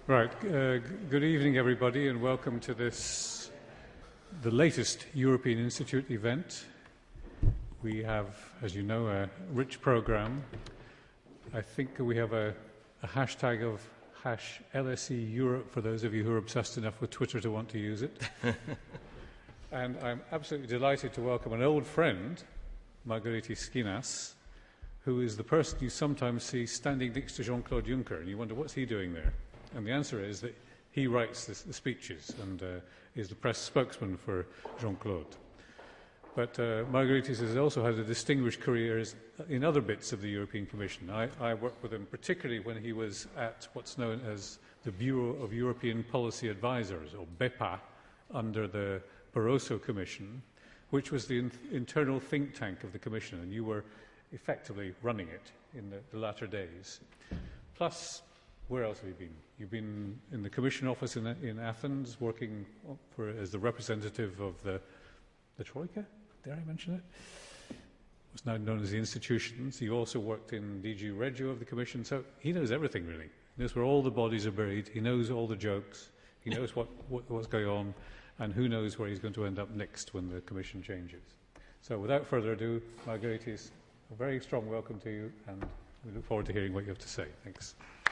Right. Good evening, everybody, and welcome to the latest European Institute event. We have, as you know, a rich program. I think we have a hashtag of #LSE Europe for those of you who are obsessed enough with Twitter to want to use it. And I'm absolutely delighted to welcome an old friend, Margaritis Schinas, who is the person you sometimes see standing next to Jean-Claude Juncker, and you wonder, what's he doing there? And the answer is that he writes the speeches and is the press spokesman for Jean-Claude. But Margaritis has also had a distinguished career in other bits of the European Commission. I worked with him particularly when he was at what's known as the Bureau of European Policy Advisors, or BEPA, under the Barroso Commission, which was the internal think tank of the Commission, and you were effectively running it in the latter days. Plus, where else have you been? You've been in the Commission office in Athens, working as the representative of the Troika. Dare I mention it? What's now known as the institutions. You also worked in DG Regio of the Commission, so he knows everything, really. He knows where all the bodies are buried. He knows all the jokes. He knows what's going on, and who knows where he's going to end up next when the Commission changes. So without further ado, Margaritis, a very strong welcome to you, and we look forward to hearing what you have to say. Thanks.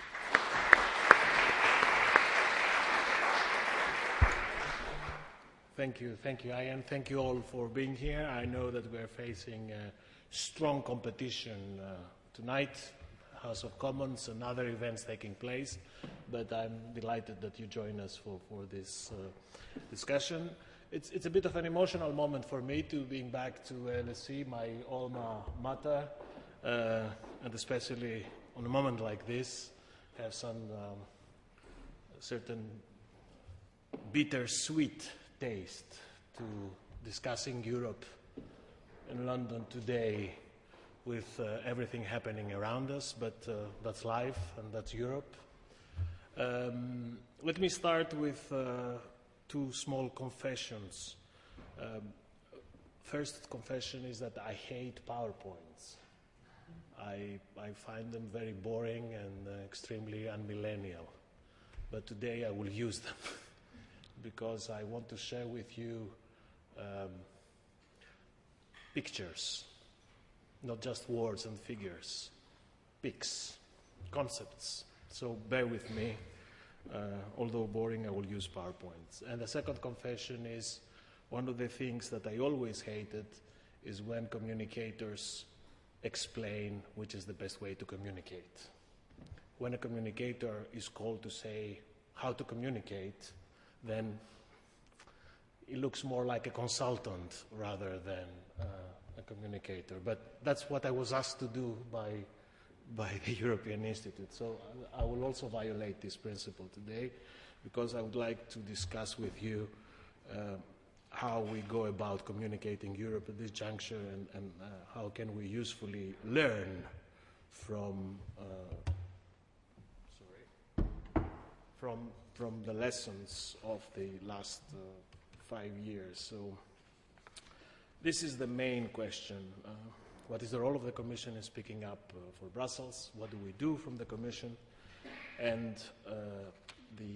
Thank you, Ian. Thank you all for being here. I know that we're facing strong competition tonight, House of Commons and other events taking place, but I'm delighted that you join us for this discussion. It's a bit of an emotional moment for me to being back to LSE, my alma mater, and especially on a moment like this, have some certain bittersweet taste to discussing Europe in London today with everything happening around us, but that's life and that's Europe. Let me start with two small confessions. First confession is that I hate PowerPoints. I find them very boring and extremely unmillennial, but today I will use them. Because I want to share with you pictures, not just words and figures, pics, concepts. So bear with me. Although boring, I will use PowerPoints. And the second confession is one of the things that I always hated is when communicators explain which is the best way to communicate. When a communicator is called to say how to communicate, then it looks more like a consultant rather than a communicator. But that's what I was asked to do by the European Institute. So I will also violate this principle today because I would like to discuss with you how we go about communicating Europe at this juncture and how can we usefully learn from the lessons of the last 5 years. So this is the main question. What is the role of the Commission in speaking up for Brussels? What do we do from the Commission? And the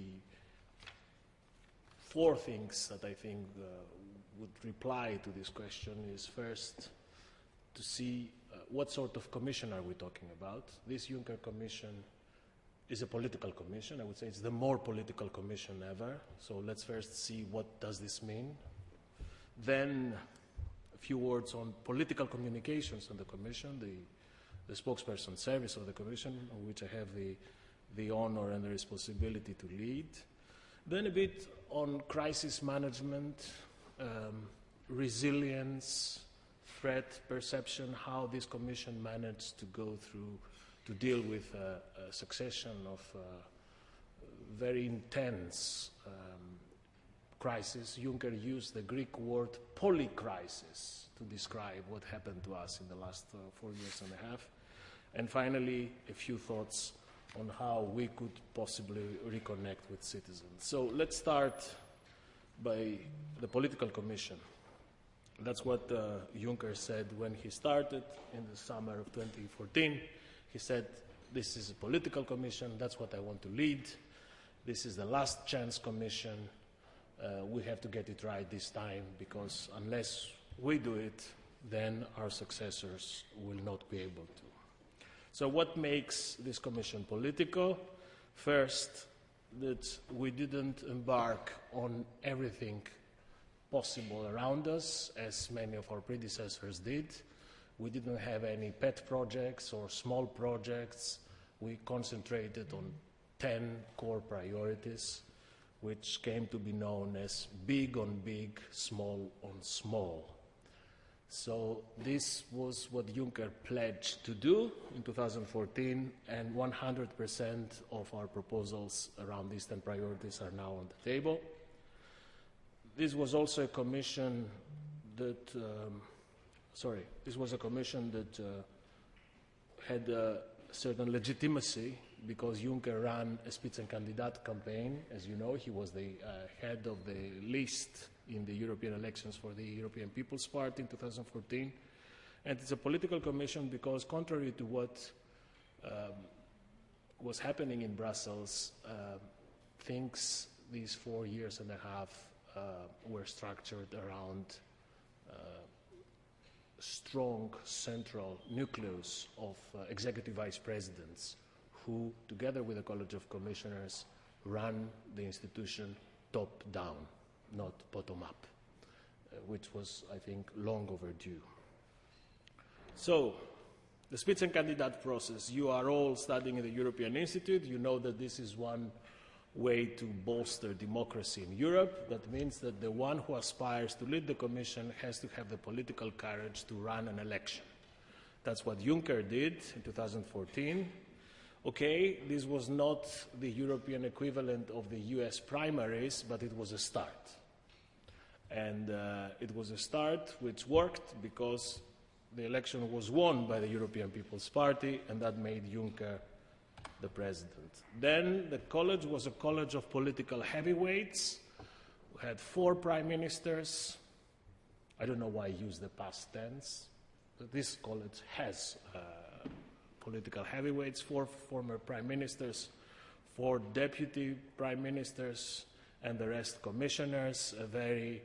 four things that I think would reply to this question is first to see what sort of Commission are we talking about. This Juncker Commission is a political commission. I would say it's the more political commission ever. So let's first see what does this mean. Then a few words on political communications in the commission, the spokesperson service of the commission, of which I have the honor and the responsibility to lead. Then a bit on crisis management, resilience, threat perception, how this commission managed to go through to deal with a succession of very intense crises. Juncker used the Greek word polycrisis to describe what happened to us in the last 4 years and a half. And finally, a few thoughts on how we could possibly reconnect with citizens. So let's start by the political commission. That's what Juncker said when he started in the summer of 2014. He said, this is a political commission, that's what I want to lead. This is the last chance Commission. We have to get it right this time, because unless we do it, then our successors will not be able to. So what makes this Commission political? First, that we didn't embark on everything possible around us, as many of our predecessors did. We didn't have any pet projects or small projects. We concentrated on 10 core priorities, which came to be known as big on big, small on small. So this was what Juncker pledged to do in 2014, and 100% of our proposals around these 10 priorities are now on the table. This was also a commission that, had a certain legitimacy, because Juncker ran a Spitzenkandidat campaign. As you know, he was the head of the list in the European elections for the European People's Party in 2014. And it's a political commission because, contrary to what was happening in Brussels, things these 4 years and a half were structured around strong central nucleus of executive vice presidents who, together with the College of Commissioners, run the institution top-down, not bottom-up, which was, I think, long overdue. So, the Spitzenkandidat process, you are all studying at the European Institute. You know that this is one way to bolster democracy in Europe. That means that the one who aspires to lead the Commission has to have the political courage to run an election. That's what Juncker did in 2014. Okay, this was not the European equivalent of the US primaries, but it was a start. And it was a start which worked because the election was won by the European People's Party, and that made Juncker the president. Then the college was a college of political heavyweights. We had 4 prime ministers. I don't know why I use the past tense, but this college has political heavyweights, 4 former prime ministers, 4 deputy prime ministers, and the rest commissioners, a very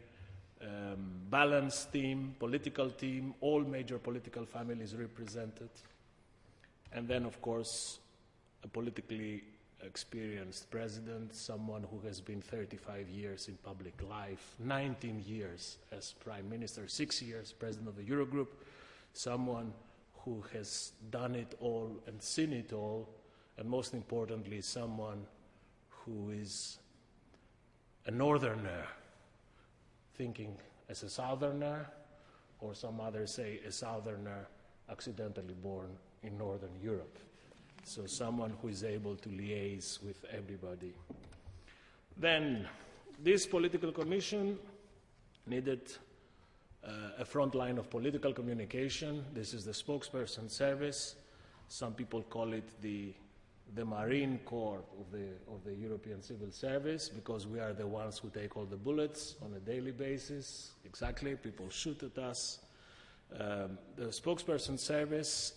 balanced team, political team, all major political families represented. And then, of course, a politically experienced president, someone who has been 35 years in public life, 19 years as prime minister, 6 years president of the Eurogroup, someone who has done it all and seen it all, and most importantly, someone who is a northerner, thinking as a southerner, or some others say a southerner accidentally born in Northern Europe. So someone who is able to liaise with everybody. Then this political commission needed a front line of political communication. This is the spokesperson service. Some people call it the Marine Corps of the European Civil Service, because we are the ones who take all the bullets on a daily basis. Exactly, people shoot at us. The spokesperson service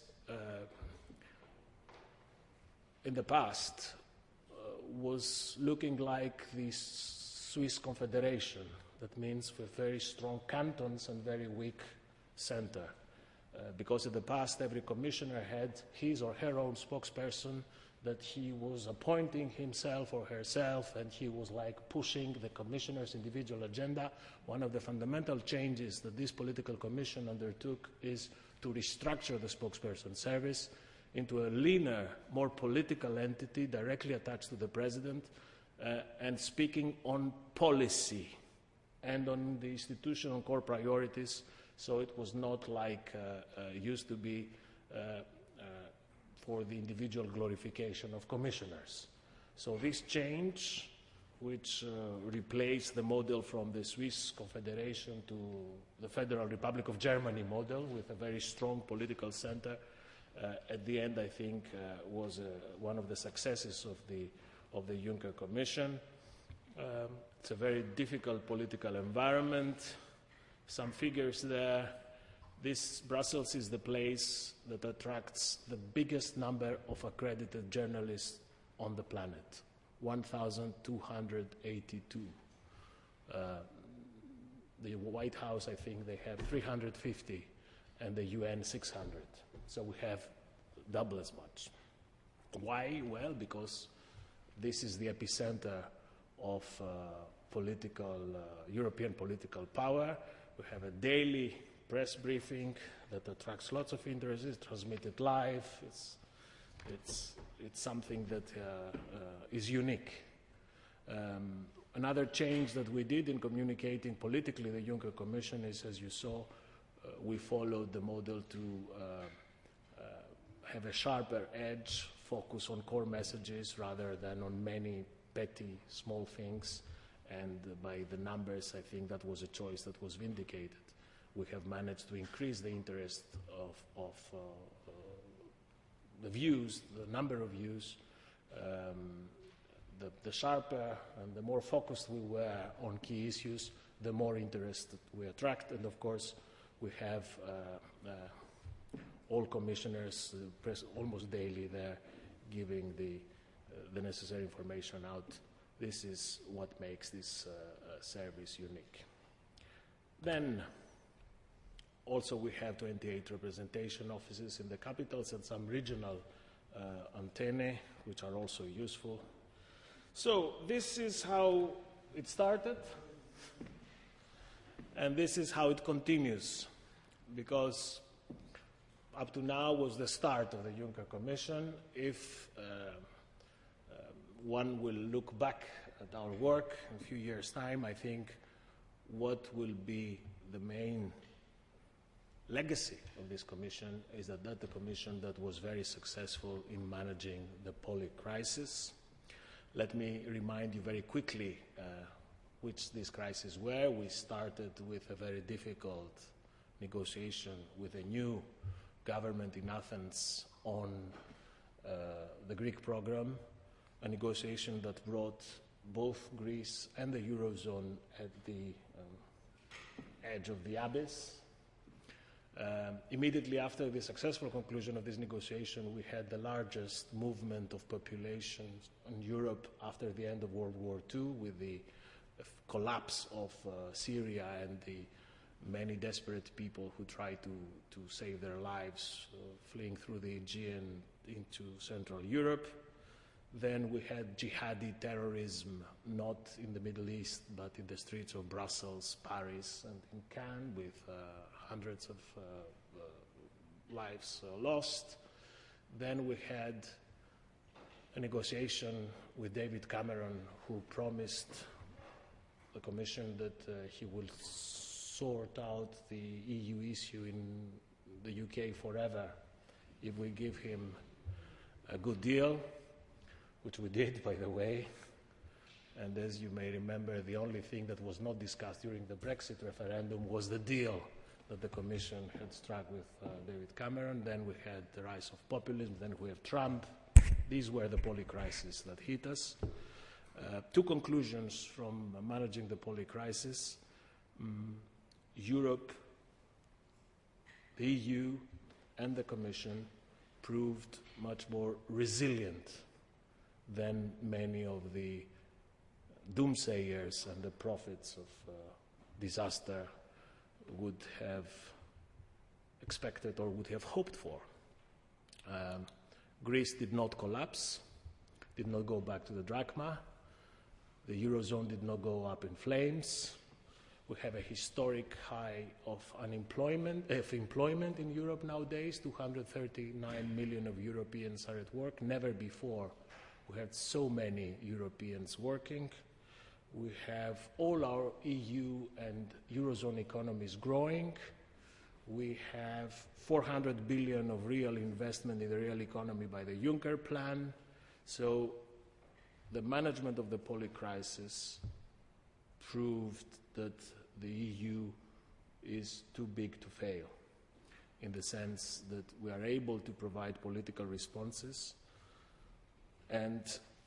in the past was looking like the Swiss Confederation. That means with very strong cantons and very weak center. Because in the past, every commissioner had his or her own spokesperson that he was appointing himself or herself, and he was like pushing the commissioner's individual agenda. One of the fundamental changes that this political commission undertook is to restructure the spokesperson service into a leaner, more political entity directly attached to the president and speaking on policy and on the institutional core priorities. So it was not like used to be for the individual glorification of commissioners. So this change, which replaced the model from the Swiss Confederation to the Federal Republic of Germany model with a very strong political center, at the end, I think, was one of the successes of the Juncker Commission. It's a very difficult political environment. Some figures there. Brussels is the place that attracts the biggest number of accredited journalists on the planet. 1,282. The White House, I think they have 350, and the UN 600. So we have double as much. Why? Well, because this is the epicenter of European political power. We have a daily press briefing that attracts lots of interest. It's transmitted live. It's something that is unique. Another change that we did in communicating politically the Juncker Commission is, as you saw, we followed the model to have a sharper edge, focus on core messages rather than on many petty small things. And by the numbers, I think that was a choice that was vindicated. We have managed to increase the interest of the views, the number of views. The sharper and the more focused we were on key issues, the more interest we attract. And of course, we have all commissioners almost daily there giving the necessary information out. This is what makes this service unique. Then also we have 28 representation offices in the capitals and some regional antennae, which are also useful. So this is how it started, and this is how it continues, because up to now was the start of the Juncker Commission. If one will look back at our work in a few years' time, I think what will be the main legacy of this Commission is that the Commission that was very successful in managing the Polish crisis. Let me remind you very quickly which these crises were. We started with a very difficult negotiation with a new government in Athens on the Greek program, a negotiation that brought both Greece and the Eurozone at the edge of the abyss. Immediately after the successful conclusion of this negotiation, we had the largest movement of population in Europe after the end of World War II, with the collapse of Syria and the many desperate people who tried to save their lives, fleeing through the Aegean into Central Europe. Then we had jihadi terrorism, not in the Middle East, but in the streets of Brussels, Paris, and in Cannes, with hundreds of lives lost. Then we had a negotiation with David Cameron, who promised the Commission that he will sort out the EU issue in the UK forever if we give him a good deal, which we did, by the way. And as you may remember, the only thing that was not discussed during the Brexit referendum was the deal that the Commission had struck with David Cameron. Then we had the rise of populism, then we have Trump. These were the Polish crises that hit us. Two conclusions from managing the Polish crisis. Europe, the EU, and the Commission proved much more resilient than many of the doomsayers and the prophets of disaster would have expected or would have hoped for. Greece did not collapse, did not go back to the drachma. The Eurozone did not go up in flames. We have a historic high of employment in Europe nowadays. 239 million of Europeans are at work. Never before we had so many Europeans working. We have all our EU and Eurozone economies growing. We have 400 billion of real investment in the real economy by the Juncker plan. So the management of the Polish crisis proved that the EU is too big to fail, in the sense that we are able to provide political responses and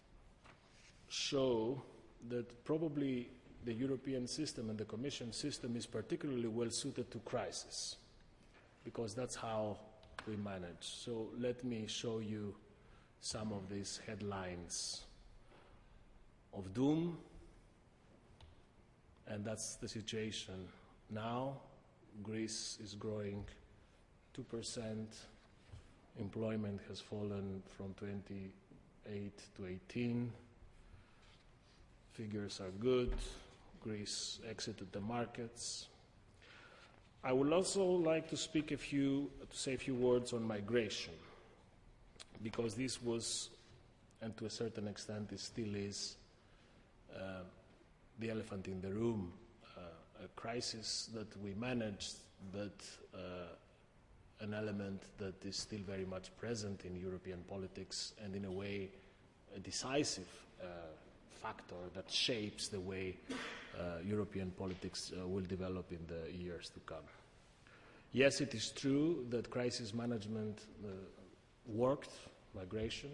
show that probably the European system and the Commission system is particularly well suited to crisis, because that's how we manage. So let me show you some of these headlines of doom, and that's the situation now. Greece is growing 2%. Employment has fallen from 28 to 18. Figures are good. Greece exited the markets. I would also like to say a few words on migration, because this was, and to a certain extent it still is, the elephant in the room, a crisis that we managed, but an element that is still very much present in European politics, and in a way a decisive factor that shapes the way European politics will develop in the years to come. Yes, it is true that crisis management worked, migration,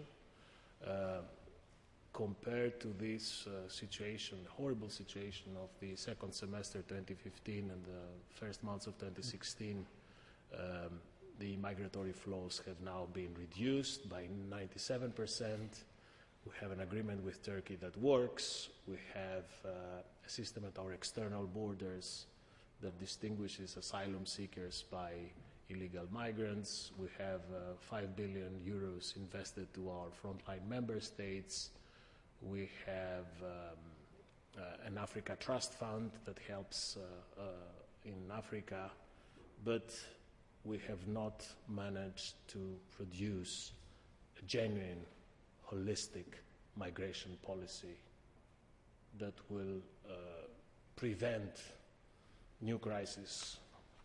compared to this situation, horrible situation of the second semester 2015 and the first months of 2016, the migratory flows have now been reduced by 97%. We have an agreement with Turkey that works. We have a system at our external borders that distinguishes asylum seekers by illegal migrants. We have 5 billion euros invested to our frontline member states. We have an Africa Trust Fund that helps in Africa, but we have not managed to produce a genuine, holistic migration policy that will prevent new crises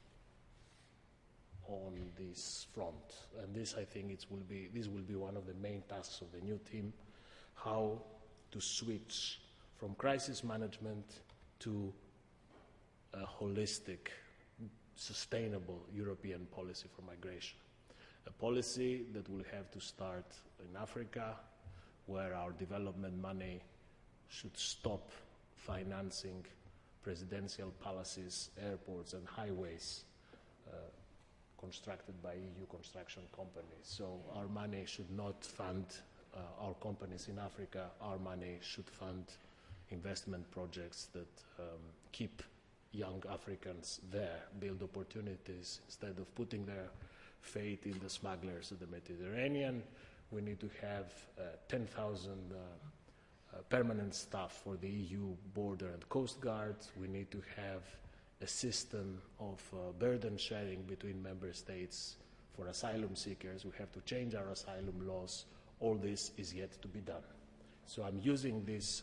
on this front. And this, I think, this will be one of the main tasks of the new team, how to switch from crisis management to a holistic, sustainable European policy for migration. A policy that will have to start in Africa, where our development money should stop financing presidential palaces, airports and highways constructed by EU construction companies. So our money should not fund our companies in Africa. Our money should fund investment projects that keep young Africans there, build opportunities, instead of putting their fate in the smugglers of the Mediterranean. We need to have 10,000 permanent staff for the EU border and coast guard. We need to have a system of burden sharing between member states for asylum seekers. We have to change our asylum laws. All this is yet to be done. So I'm using this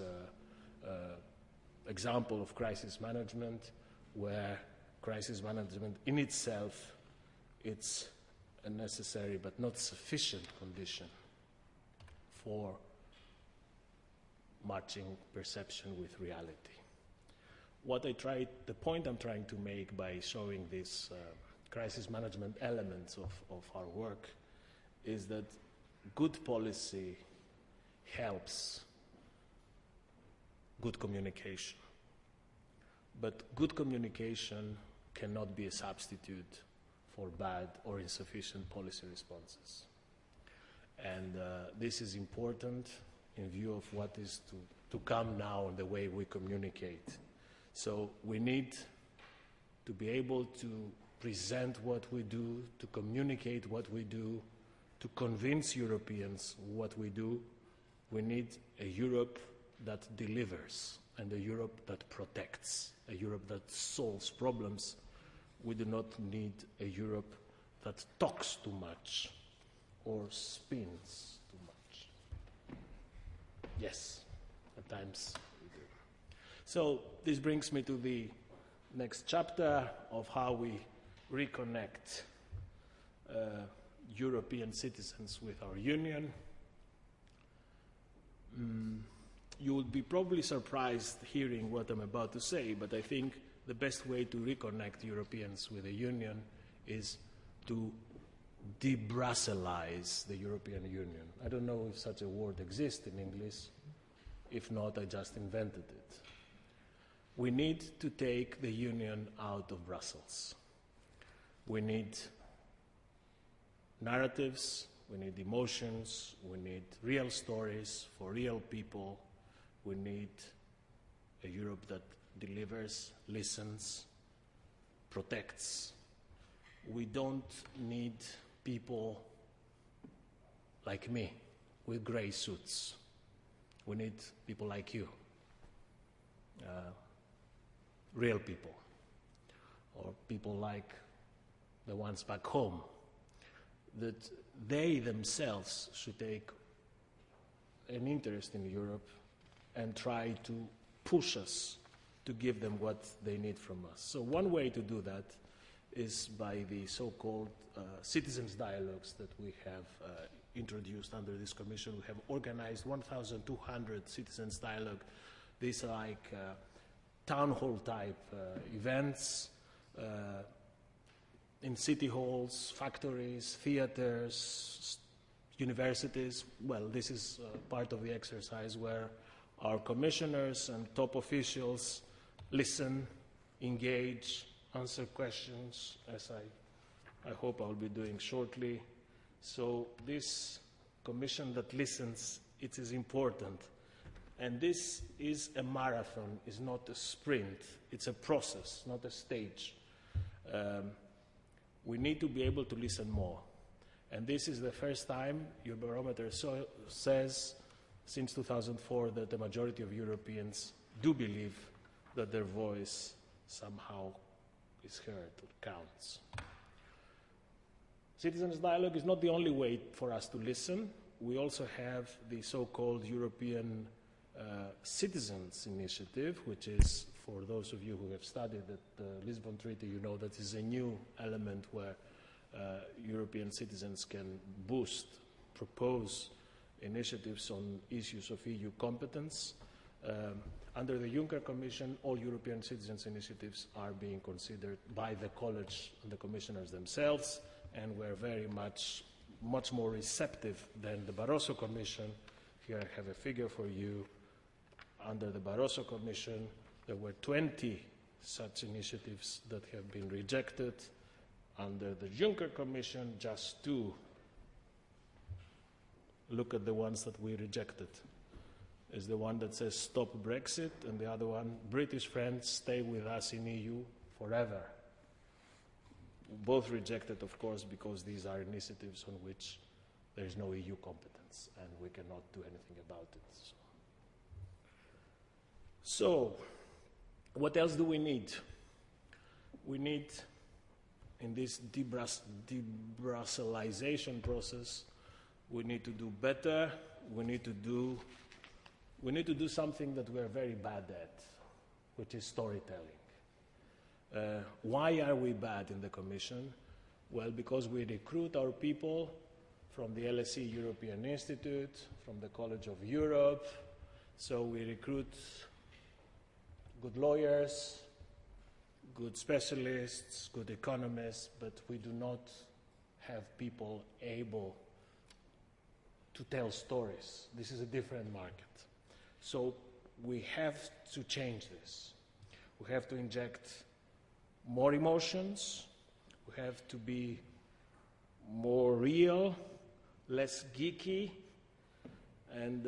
example of crisis management, where crisis management in itself, it's a necessary but not sufficient condition for matching perception with reality. The point I'm trying to make by showing these crisis management elements of our work is that good policy helps good communication. But good communication cannot be a substitute for bad or insufficient policy responses. And this is important in view of what is to come now in the way we communicate. So we need to be able to present what we do, to communicate what we do, to convince Europeans what we do. We need a Europe that delivers and a Europe that protects, a Europe that solves problems. We do not need a Europe that talks too much or spins too much. Yes, at times we do. So this brings me to the next chapter of how we reconnect European citizens with our Union. You will be probably surprised hearing what I'm about to say, but I think the best way to reconnect Europeans with the Union is to de-Brusselize the European Union. I don't know if such a word exists in English. If not, I just invented it. We need to take the Union out of Brussels. We need narratives, we need emotions, we need real stories for real people. We need a Europe that delivers, listens, protects. We don't need people like me with gray suits. We need people like you, real people, or people like the ones back home, that they themselves should take an interest in Europe and try to push us to give them what they need from us. So one way to do that is by the so-called citizens' dialogues that we have introduced under this commission. We have organized 1,200 citizens' dialogue. These are like town hall type events in city halls, factories, theaters, universities. Well, this is part of the exercise where our commissioners and top officials listen, engage, answer questions, as I hope I'll be doing shortly. So this commission that listens, it is important. And this is a marathon, it's not a sprint. It's a process, not a stage. We need to be able to listen more. And this is the first time Eurobarometer says, since 2004, that the majority of Europeans do believe that their voice somehow is heard, or counts. Citizens' dialogue is not the only way for us to listen. We also have the so-called European Citizens Initiative, which is, for those of you who have studied the Lisbon Treaty, you know that is a new element where European citizens can propose initiatives on issues of EU competence. Under the Juncker Commission, all European citizens' initiatives are being considered by the College and the commissioners themselves, and we're very much more receptive than the Barroso Commission. Here I have a figure for you. Under the Barroso Commission, there were 20 such initiatives that have been rejected. Under the Juncker Commission, just 2. Look at the ones that we rejected. Is the one that says stop Brexit, and the other one, British friends, stay with us in EU forever. Both rejected, of course, because these are initiatives on which there is no EU competence, and we cannot do anything about it. So what else do we need? We need, in this de-Brusselization process, we need to do better. We need to do something that we're very bad at, which is storytelling. Why are we bad in the Commission? Well, because we recruit our people from the LSE European Institute, from the College of Europe. So we recruit good lawyers, good specialists, good economists, but we do not have people able to tell stories. This is a different market. So we have to change this. We have to inject more emotions. We have to be more real, less geeky, and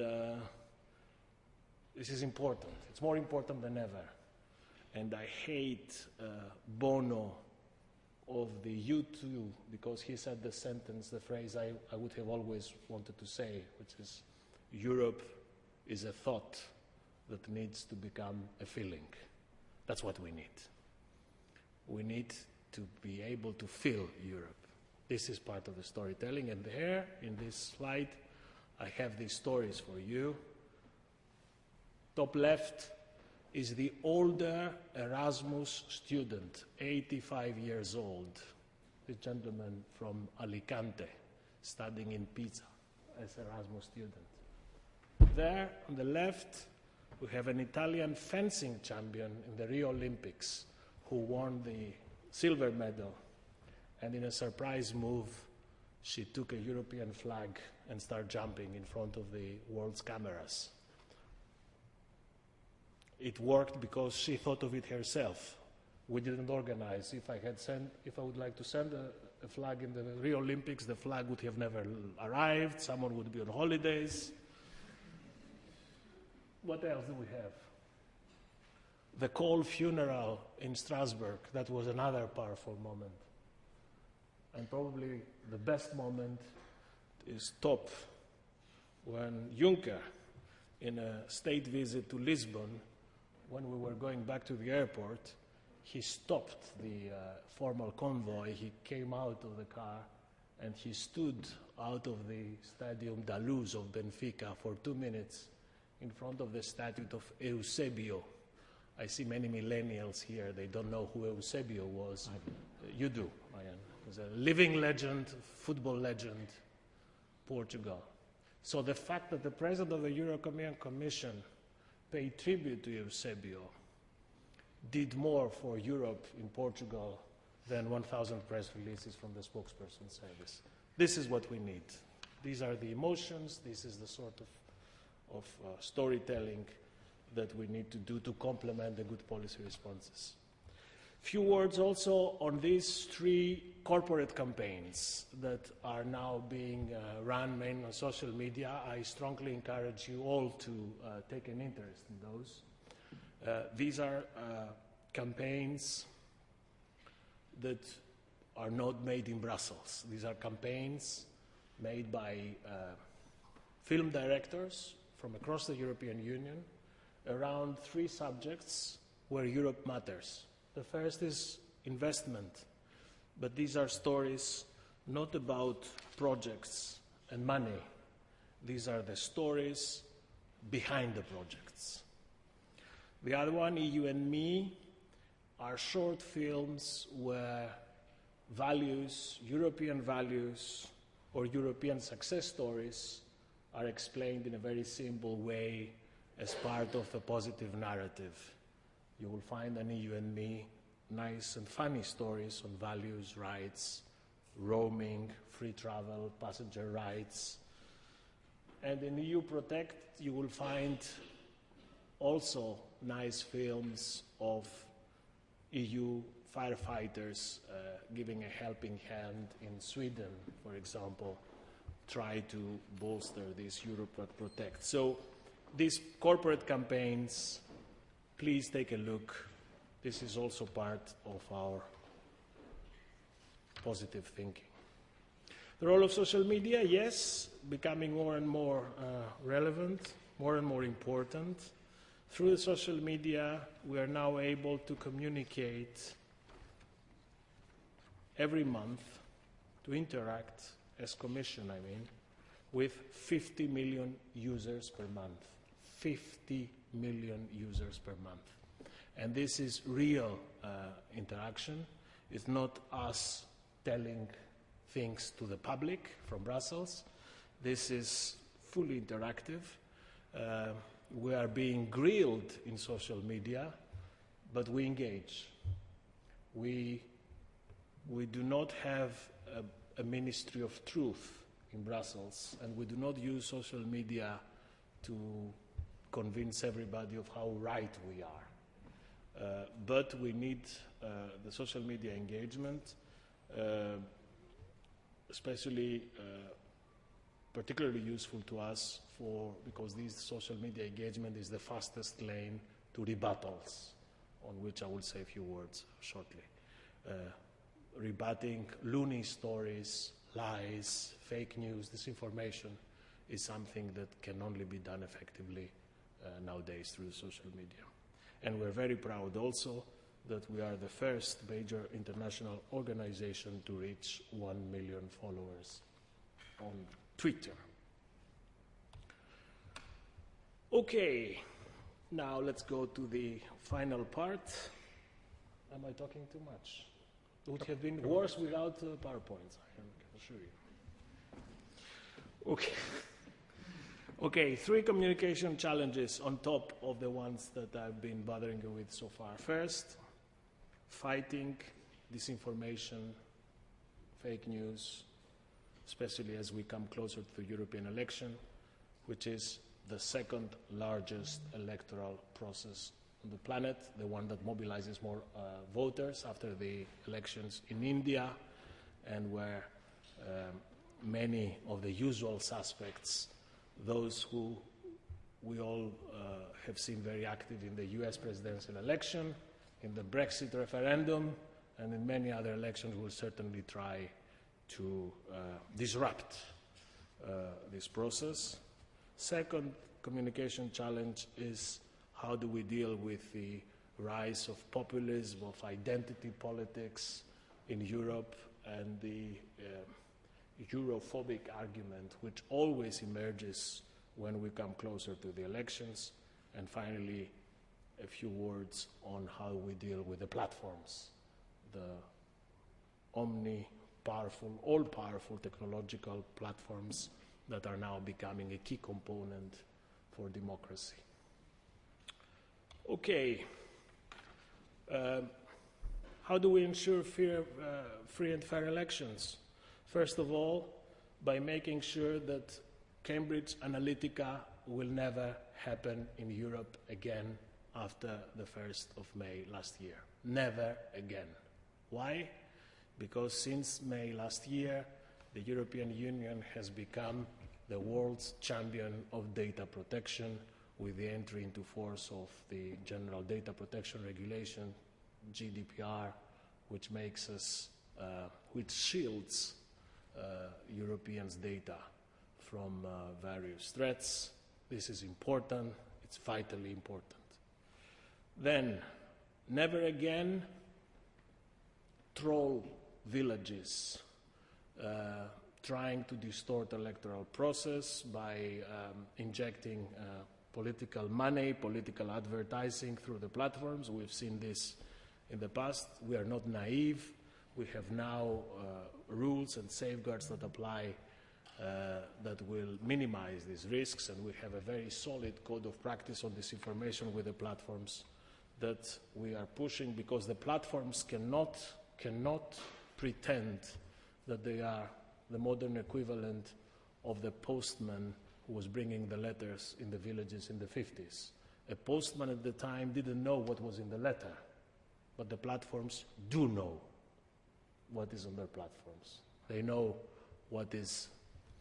this is important. It's more important than ever. And I hate Bono of the U2 because he said the phrase I would have always wanted to say, which is, Europe is a thought that needs to become a feeling. That's what we need. We need to be able to feel Europe. This is part of the storytelling, and there, in this slide, I have these stories for you. Top left is the older Erasmus student, 85 years old, the gentleman from Alicante, studying in Pisa as Erasmus student. There, on the left, we have an Italian fencing champion in the Rio Olympics who won the silver medal. And in a surprise move, she took a European flag and started jumping in front of the world's cameras. It worked because she thought of it herself. We didn't organize. If I would like to send a flag in the Rio Olympics, the flag would have never arrived. Someone would be on holidays. What else do we have? The Kohl funeral in Strasbourg, that was another powerful moment. And probably the best moment is top when Juncker, in a state visit to Lisbon, when we were going back to the airport, he stopped the formal convoy. He came out of the car and he stood out of the Stadium da Luz of Benfica for 2 minutes in front of the statue of Eusebio. I see many millennials here. They don't know who Eusebio was. You do, Marianne. He was a living legend, football legend, Portugal. So the fact that the president of the European Commission paid tribute to Eusebio did more for Europe in Portugal than 1,000 press releases from the spokesperson service. This is what we need. These are the emotions. This is the sort of storytelling that we need to do to complement the good policy responses. Few words also on these 3 corporate campaigns that are now being run mainly on social media. I strongly encourage you all to take an interest in those. These are campaigns that are not made in Brussels. These are campaigns made by film directors from across the European Union around 3 subjects where Europe matters. The first is investment, but these are stories not about projects and money. These are the stories behind the projects. The other one, EU and Me, are short films where values, European values, or European success stories are explained in a very simple way as part of a positive narrative. You will find an EU and Me nice and funny stories on values, rights, roaming, free travel, passenger rights. And in EU Protect, you will find also nice films of EU firefighters giving a helping hand in Sweden, for example, try to bolster this Europe Protect. So these corporate campaigns, please take a look. This is also part of our positive thinking. The role of social media, yes, becoming more and more relevant, more and more important. Through the social media, we are now able to communicate every month, to interact, as Commission, with 50 million users per month. 50 million users per month. And this is real interaction. It's not us telling things to the public from Brussels. This is fully interactive. We are being grilled in social media, but we engage. We do not have a ministry of truth in Brussels, and we do not use social media to convince everybody of how right we are. But we need the social media engagement, especially particularly useful to us because this social media engagement is the fastest lane to rebuttals, on which I will say a few words shortly. Rebutting loony stories, lies, fake news, disinformation is something that can only be done effectively nowadays through social media. And we're very proud also that we are the first major international organization to reach 1 million followers on Twitter. Okay, now let's go to the final part. Am I talking too much? It would have been worse without PowerPoints, I can assure you. Okay. Okay, 3 communication challenges on top of the ones that I've been bothering you with so far. First, fighting disinformation, fake news, especially as we come closer to the European election, which is the second largest electoral process on the planet, the one that mobilizes more voters after the elections in India, and where many of the usual suspects, those who we all have seen very active in the US presidential election, in the Brexit referendum, and in many other elections. Will certainly try to disrupt this process. Second communication challenge is how do we deal with the rise of populism, of identity politics in Europe, and the Europhobic argument, which always emerges when we come closer to the elections. And finally, a few words on how we deal with the platforms, the omni-powerful, all-powerful technological platforms that are now becoming a key component for democracy. Okay. How do we ensure free and fair elections? First of all, by making sure that Cambridge Analytica will never happen in Europe again after the 1st of May last year. Never again. Why? Because since May last year, the European Union has become the world's champion of data protection with the entry into force of the General Data Protection Regulation, GDPR, which makes us, which shields Europeans' data from various threats. This is important. It's vitally important. Then, never again troll villages trying to distort electoral process by injecting political money, political advertising through the platforms. We've seen this in the past. We are not naive. We have now rules and safeguards that apply that will minimize these risks, and we have a very solid code of practice on disinformation with the platforms that we are pushing, because the platforms cannot pretend that they are the modern equivalent of the postman who was bringing the letters in the villages in the 50s. A postman at the time didn't know what was in the letter, but the platforms do know what is on their platforms. They know what is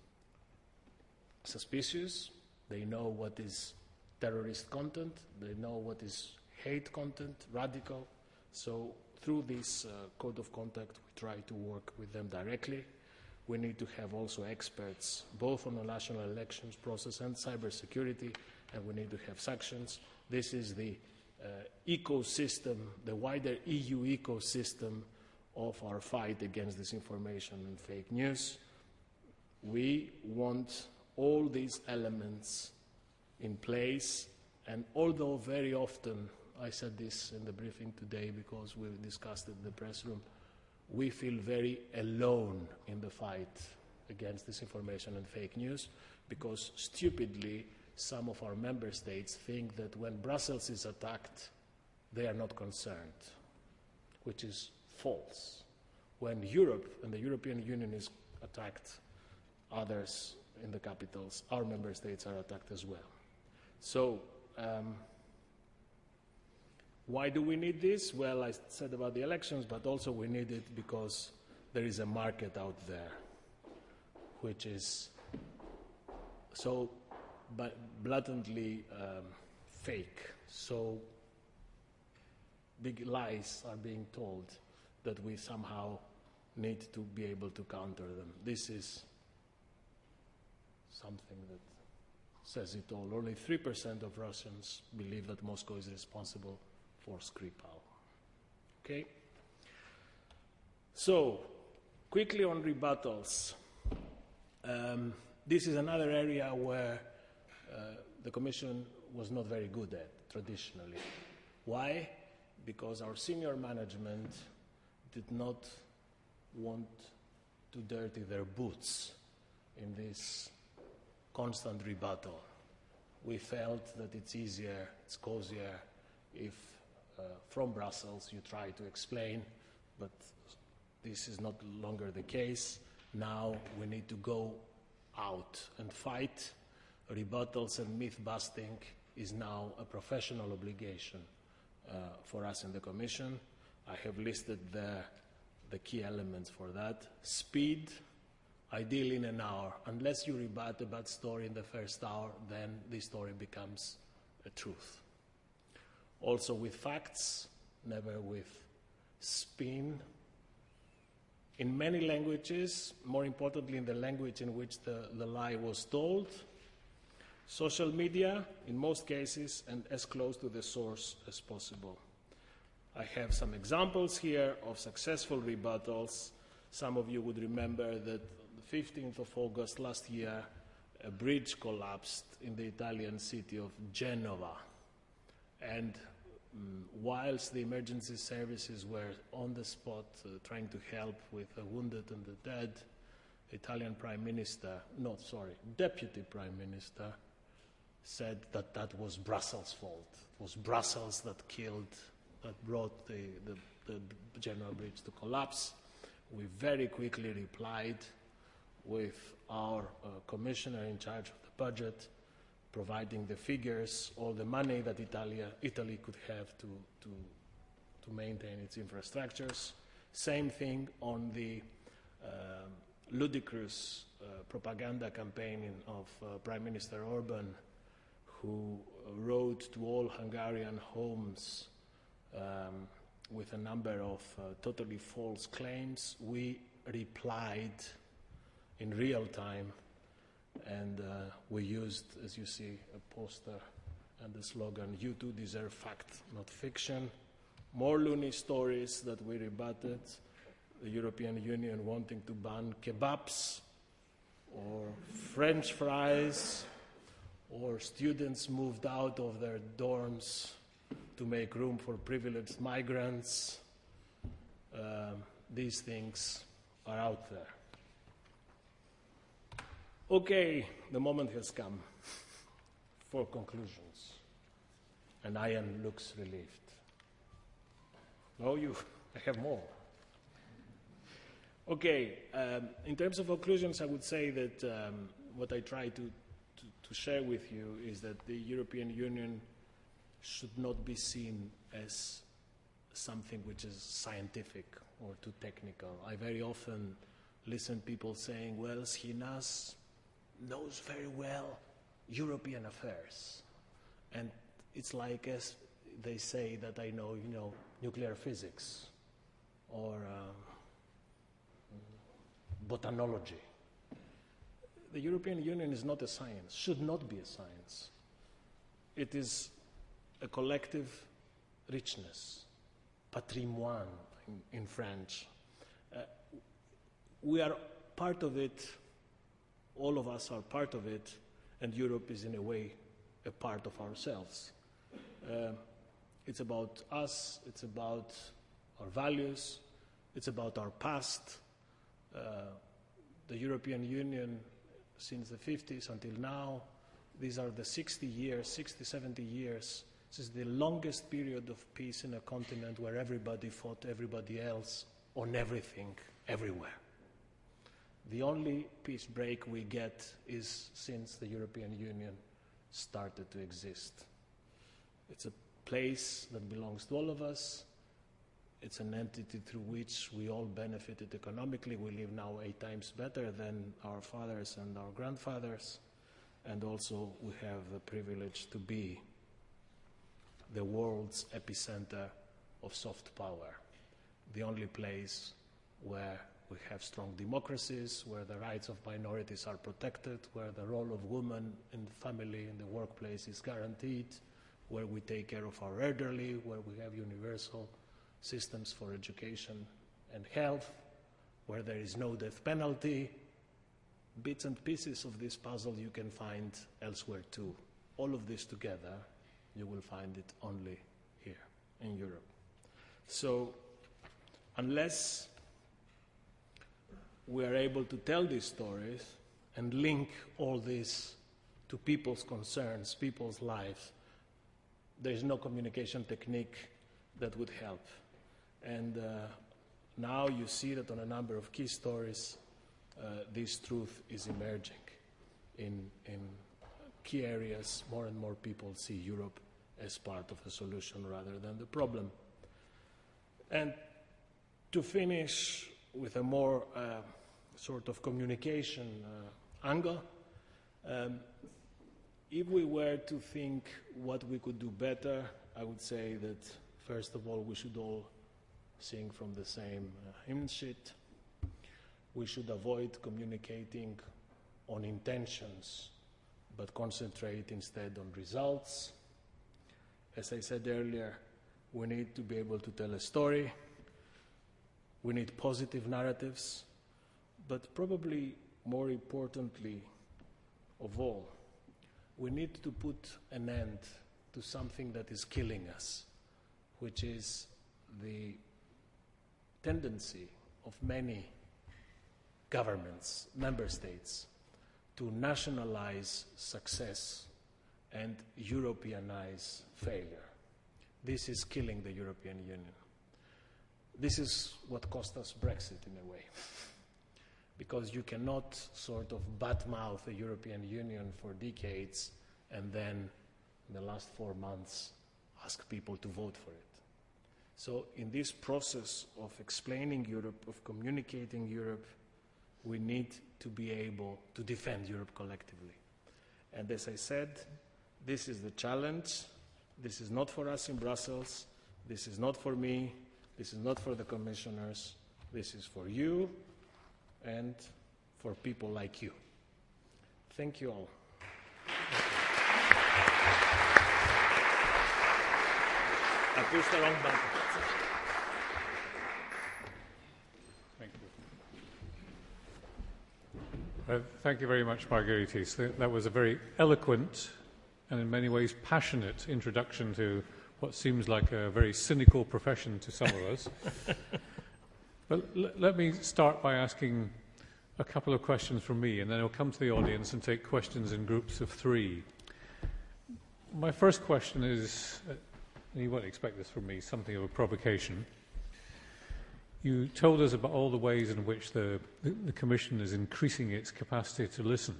suspicious, they know what is terrorist content, they know what is hate content, radical. So through this code of conduct, we try to work with them directly. We need to have also experts both on the national elections process and cybersecurity, and we need to have sanctions. This is the ecosystem, the wider EU ecosystem of our fight against disinformation and fake news. We want all these elements in place, and although very often, I said this in the briefing today because we discussed it in the press room, we feel very alone in the fight against disinformation and fake news, because stupidly some of our member states think that when Brussels is attacked, they are not concerned, which is false. When Europe and the European Union is attacked, others in the capitals, our member states, are attacked as well. So, why do we need this? Well, I said about the elections, but also we need it because there is a market out there which is so blatantly fake. So big lies are being told that we somehow need to be able to counter them. This is something that says it all. Only 3% of Russians believe that Moscow is responsible for Skripal. Okay? So, quickly on rebuttals. This is another area where the Commission was not very good at, traditionally. Why? Because our senior management did not want to dirty their boots in this constant rebuttal. We felt that it's easier, it's cozier, if from Brussels you try to explain, but this is not longer the case. Now we need to go out and fight. Rebuttals and myth-busting is now a professional obligation for us in the Commission. I have listed the key elements for that. Speed, ideally in an hour. Unless you rebut a bad story in the first hour, then the story becomes a truth. Also with facts, never with spin. In many languages, more importantly in the language in which the lie was told, social media, in most cases, and as close to the source as possible. I have some examples here of successful rebuttals. Some of you would remember that the 15th of August last year, a bridge collapsed in the Italian city of Genova. And whilst the emergency services were on the spot trying to help with the wounded and the dead, Italian Deputy Prime Minister said that that was Brussels' fault. It was Brussels that brought the Genoa Bridge to collapse. We very quickly replied with our commissioner in charge of the budget, providing the figures, all the money that Italy could have to maintain its infrastructures. Same thing on the ludicrous propaganda campaign of Prime Minister Orban, who wrote to all Hungarian homes with a number of totally false claims. We replied in real time, and we used, as you see, a poster and the slogan, "You too deserve fact, not fiction." More loony stories that we rebutted. The European Union wanting to ban kebabs or French fries, or students moved out of their dorms to make room for privileged migrants. These things are out there. Okay, the moment has come for conclusions. And Ian looks relieved. No, I have more. Okay, in terms of conclusions, I would say that what I try to share with you is that the European Union should not be seen as something which is scientific or too technical. I very often listen to people saying, well, Schinas knows very well European affairs. And it's like as they say that I know, nuclear physics or botanology. The European Union is not a science, should not be a science. It is a collective richness, patrimoine in French. We are part of it, all of us are part of it, and Europe is in a way a part of ourselves. It's about us, it's about our values, it's about our past. The European Union, since the 50s until now, these are the 60, 70 years. This is the longest period of peace in a continent where everybody fought everybody else on everything, everywhere. The only peace break we get is since the European Union started to exist. It's a place that belongs to all of us. It's an entity through which we all benefited economically. We live now 8 times better than our fathers and our grandfathers. And also we have the privilege to be the world's epicenter of soft power, the only place where we have strong democracies, where the rights of minorities are protected, where the role of women in the family, in the workplace is guaranteed, where we take care of our elderly, where we have universal systems for education and health, where there is no death penalty. Bits and pieces of this puzzle you can find elsewhere too. All of this together, you will find it only here in Europe. So unless we are able to tell these stories and link all this to people's concerns, people's lives, there is no communication technique that would help. And now you see that on a number of key stories, this truth is emerging. In key areas, more and more people see Europe as part of the solution rather than the problem. And to finish with a more sort of communication angle. If we were to think what we could do better, I would say that, first of all, we should all sing from the same hymn sheet. We should avoid communicating on intentions, but concentrate instead on results. As I said earlier, we need to be able to tell a story. We need positive narratives, but probably more importantly of all, we need to put an end to something that is killing us, which is the tendency of many governments, member states, to nationalize success and Europeanize failure. This is killing the European Union. This is what cost us Brexit in a way. Because you cannot sort of badmouth the European Union for decades and then in the last 4 months ask people to vote for it. So in this process of explaining Europe, of communicating Europe, we need to be able to defend Europe collectively. And as I said, this is the challenge. This is not for us in Brussels. This is not for me. This is not for the commissioners. This is for you and for people like you. Thank you all. I pushed the wrong button. Thank you. Thank you very much, Margaritis. That was a very eloquent and in many ways passionate introduction to what seems like a very cynical profession to some of us. But let me start by asking a couple of questions from me, and then I'll come to the audience and take questions in groups of 3. My first question is, and you won't expect this from me, something of a provocation. You told us about all the ways in which the Commission is increasing its capacity to listen.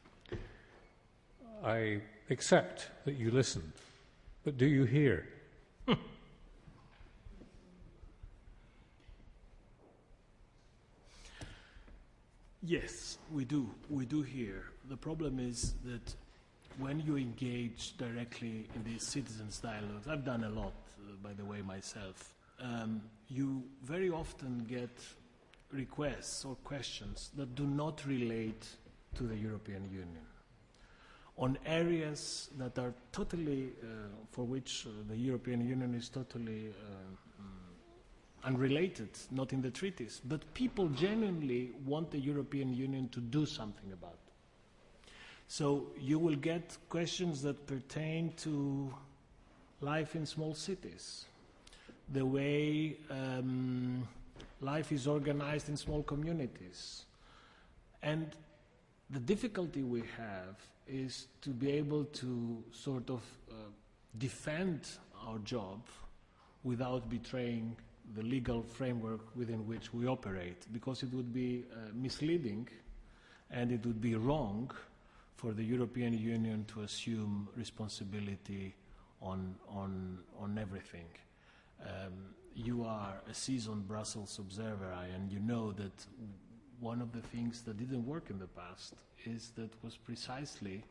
I accept that you listen, but do you hear? Yes, we do. We do hear. The problem is that when you engage directly in these citizens' dialogues, I've done a lot, by the way, myself, you very often get requests or questions that do not relate to the European Union on areas that are totally, for which the European Union is totally unrelated, not in the treaties, but people genuinely want the European Union to do something about it. So you will get questions that pertain to life in small cities, the way life is organized in small communities. And the difficulty we have is to be able to sort of defend our job without betraying the legal framework within which we operate, because it would be misleading and it would be wrong for the European Union to assume responsibility on everything. You are a seasoned Brussels observer, and you know that one of the things that didn't work in the past is that was precisely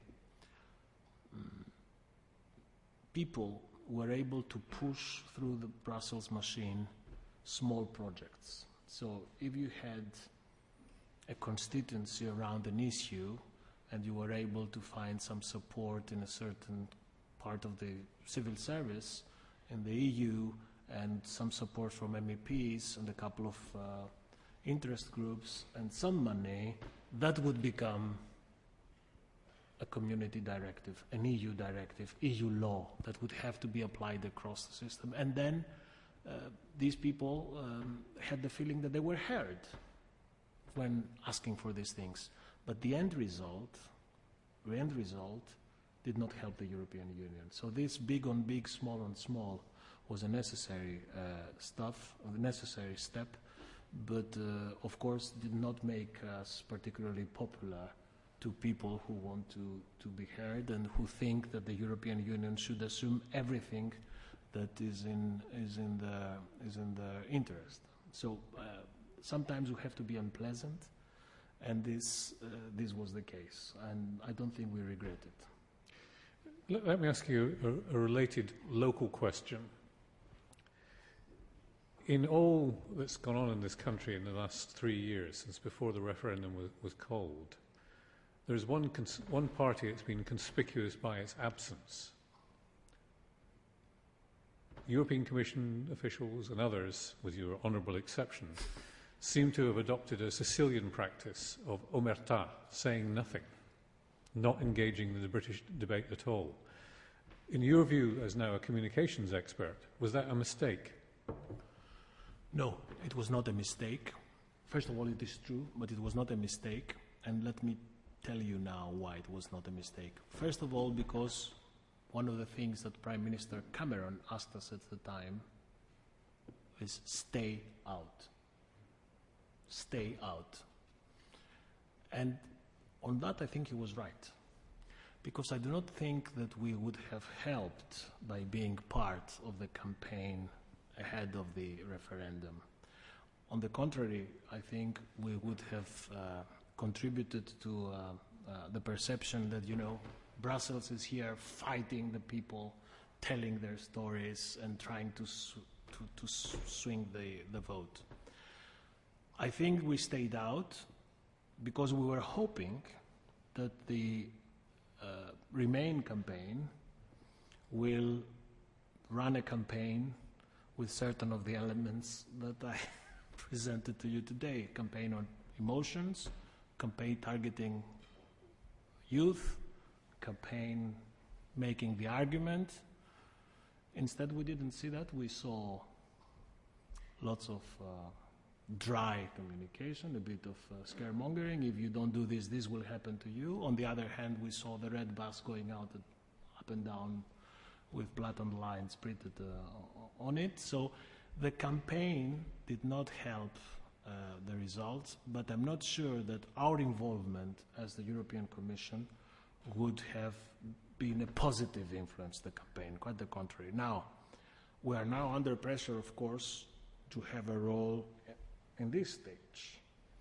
people were able to push through the Brussels machine small projects. So if you had a constituency around an issue and you were able to find some support in a certain part of the civil service in the EU and some support from MEPs and a couple of interest groups and some money, that would become a community directive, an EU directive, EU law that would have to be applied across the system. And then these people had the feeling that they were heard when asking for these things. But the end result did not help the European Union. So this big on big, small on small was a necessary a necessary step, but of course did not make us particularly popular to people who want to be heard and who think that the European Union should assume everything that is in the interest. So sometimes we have to be unpleasant, And this was the case, and I don't think we regret it. Let me ask you a related local question. In all that's gone on in this country in the last 3 years, since before the referendum was called, there's one party that's been conspicuous by its absence. European Commission officials and others, with your honourable exception, seem to have adopted a Sicilian practice of omertà, saying nothing, not engaging in the British debate at all. In your view, as now a communications expert, was that a mistake? No, it was not a mistake. First of all, it is true, but it was not a mistake. And let me tell you now why it was not a mistake. First of all, because one of the things that Prime Minister Cameron asked us at the time is stay out. Stay out. And on that, I think he was right. Because I do not think that we would have helped by being part of the campaign ahead of the referendum. On the contrary, I think we would have contributed to the perception that, Brussels is here fighting the people, telling their stories and trying to swing the vote. I think we stayed out because we were hoping that the Remain campaign will run a campaign with certain of the elements that I presented to you today. Campaign on emotions, campaign targeting youth, campaign making the argument. Instead, we didn't see that. We saw lots of dry communication, a bit of scaremongering. If you don't do this, this will happen to you. On the other hand, we saw the red bus going out up and down with blatant lines printed on it. So the campaign did not help the results, but I'm not sure that our involvement as the European Commission would have been a positive influence to the campaign, quite the contrary. Now, we are now under pressure, of course, to have a role in this stage.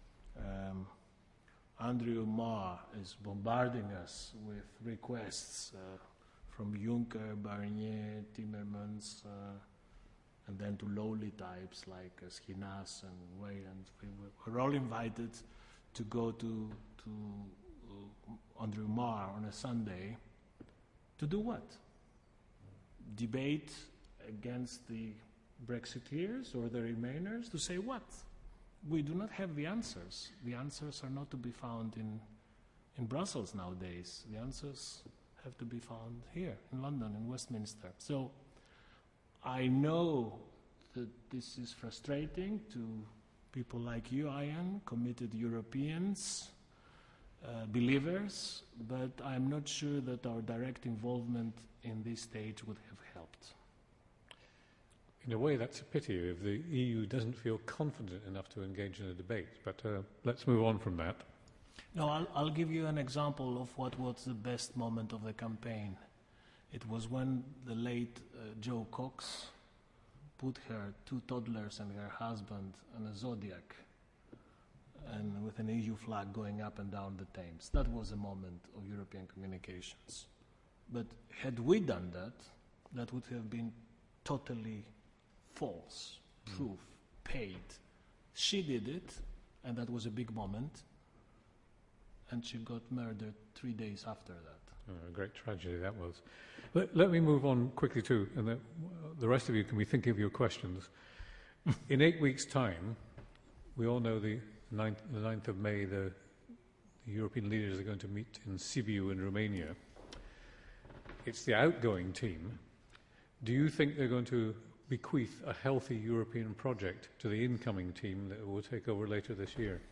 Andrew Marr is bombarding us with requests from Juncker, Barnier, Timmermans, and then to lowly types like Schinas and Weyand. We were all invited to go to Andrew Marr on a Sunday to do what? Debate against the Brexiteers or the Remainers? To say what? We do not have the answers. The answers are not to be found in Brussels nowadays. The answers have to be found here in London, in Westminster. So I know that this is frustrating to people like you, Ian, committed Europeans, believers, but I'm not sure that our direct involvement in this stage would have helped. In a way, that's a pity if the EU doesn't feel confident enough to engage in a debate. But let's move on from that. No, I'll give you an example of what was the best moment of the campaign. It was when the late Jo Cox put her 2 toddlers and her husband on a Zodiac, and with an EU flag going up and down the Thames. That was a moment of European communications. But had we done that, that would have been totally false, proof, paid. She did it, and that was a big moment, and she got murdered 3 days after that. Oh, a great tragedy that was. Let me move on quickly too, and the rest of you can be thinking of your questions. In 8 weeks' time, we all know the 9th of May, the European leaders are going to meet in Sibiu in Romania. It's the outgoing team. Do you think they're going to bequeath a healthy European project to the incoming team that will take over later this year?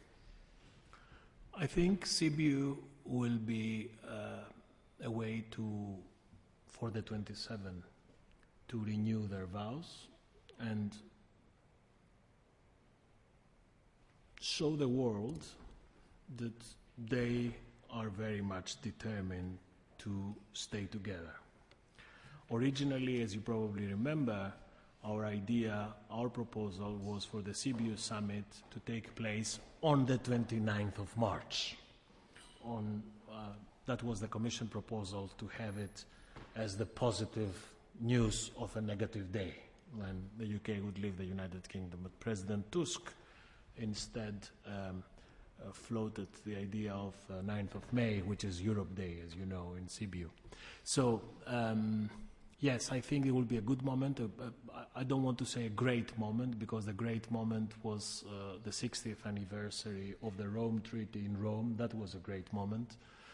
I think Sibiu will be a way for the 27 to renew their vows and show the world that they are very much determined to stay together. Originally, as you probably remember, our idea, our proposal was for the Sibiu summit to take place on the 29th of March. That was the Commission proposal, to have it as the positive news of a negative day when the UK would leave the United Kingdom. But President Tusk instead floated the idea of 9th of May, which is Europe Day, as you know, in Sibiu. So, yes, I think it will be a good moment. I don't want to say a great moment, because the great moment was the 60th anniversary of the Rome Treaty in Rome. That was a great moment.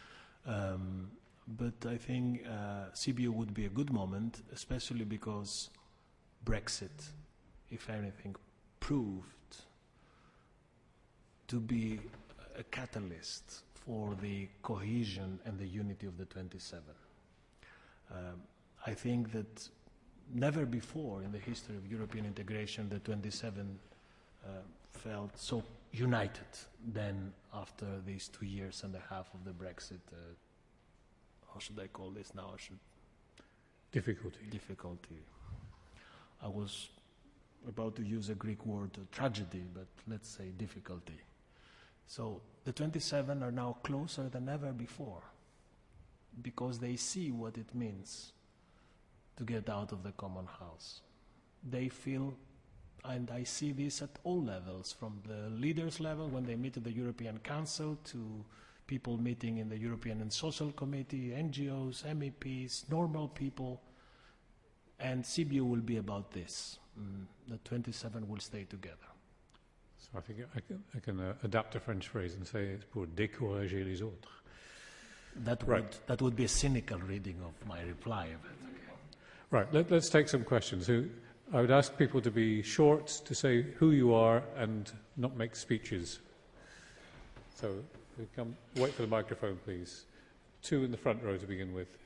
But I think Sibiu would be a good moment, especially because Brexit, if anything, proved to be a catalyst for the cohesion and the unity of the 27. I think that never before in the history of European integration the 27 felt so united than after these 2 years and a half of the Brexit, how should I call this now? Difficulty. I was about to use a Greek word, tragedy, but let's say difficulty. So the 27 are now closer than ever before, because they see what it means to get out of the common house. They feel, and I see this at all levels, from the leaders' level when they meet at the European Council, to people meeting in the European and Social Committee, NGOs, MEPs, normal people, and Sibiu will be about this. The 27 will stay together. So I think I can adapt a French phrase and say it's pour décourager les autres. That would be a cynical reading of my reply. But okay. Right, let's take some questions. I would ask people to be short, to say who you are, and not make speeches. So wait for the microphone, please. 2 in the front row to begin with.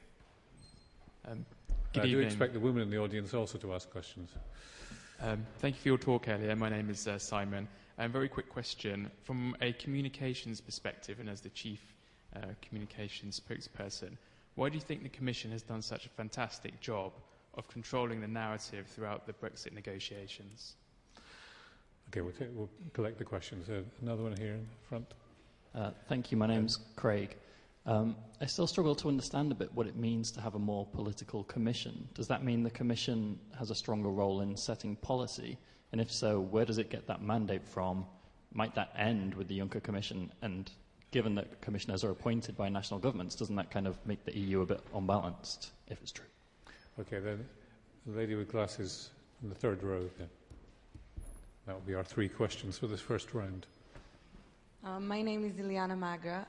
Good I do evening. expect the women in the audience also to ask questions. Thank you for your talk earlier. My name is Simon. Very quick question. From a communications perspective, and as the chief communications spokesperson, why do you think the Commission has done such a fantastic job of controlling the narrative throughout the Brexit negotiations? Okay, we'll collect the questions. Another one here in the front. Thank you. My name's Craig. I still struggle to understand a bit what it means to have a more political commission. Does that mean the Commission has a stronger role in setting policy? And if so, where does it get that mandate from? Might that end with the Juncker Commission? And given that commissioners are appointed by national governments, doesn't that kind of make the EU a bit unbalanced, if it's true? Okay, then the lady with glasses in the third row. Then. That will be our 3 questions for this first round. My name is Ileana Magra.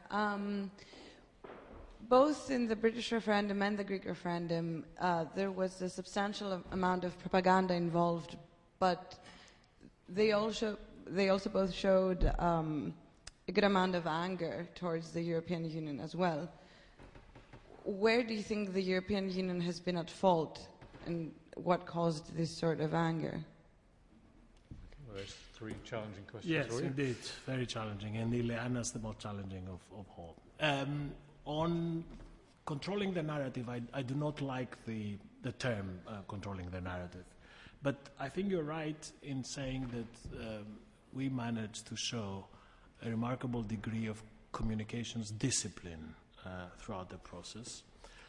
Both in the British referendum and the Greek referendum, there was a substantial amount of propaganda involved, but they also both showed a good amount of anger towards the European Union as well. Where do you think the European Union has been at fault, and what caused this sort of anger? Well, there's 3 challenging questions. Yes, indeed, very challenging, and Ileana's the most challenging of all. On controlling the narrative, I do not like the term controlling the narrative. But I think you're right in saying that we managed to show a remarkable degree of communications discipline throughout the process.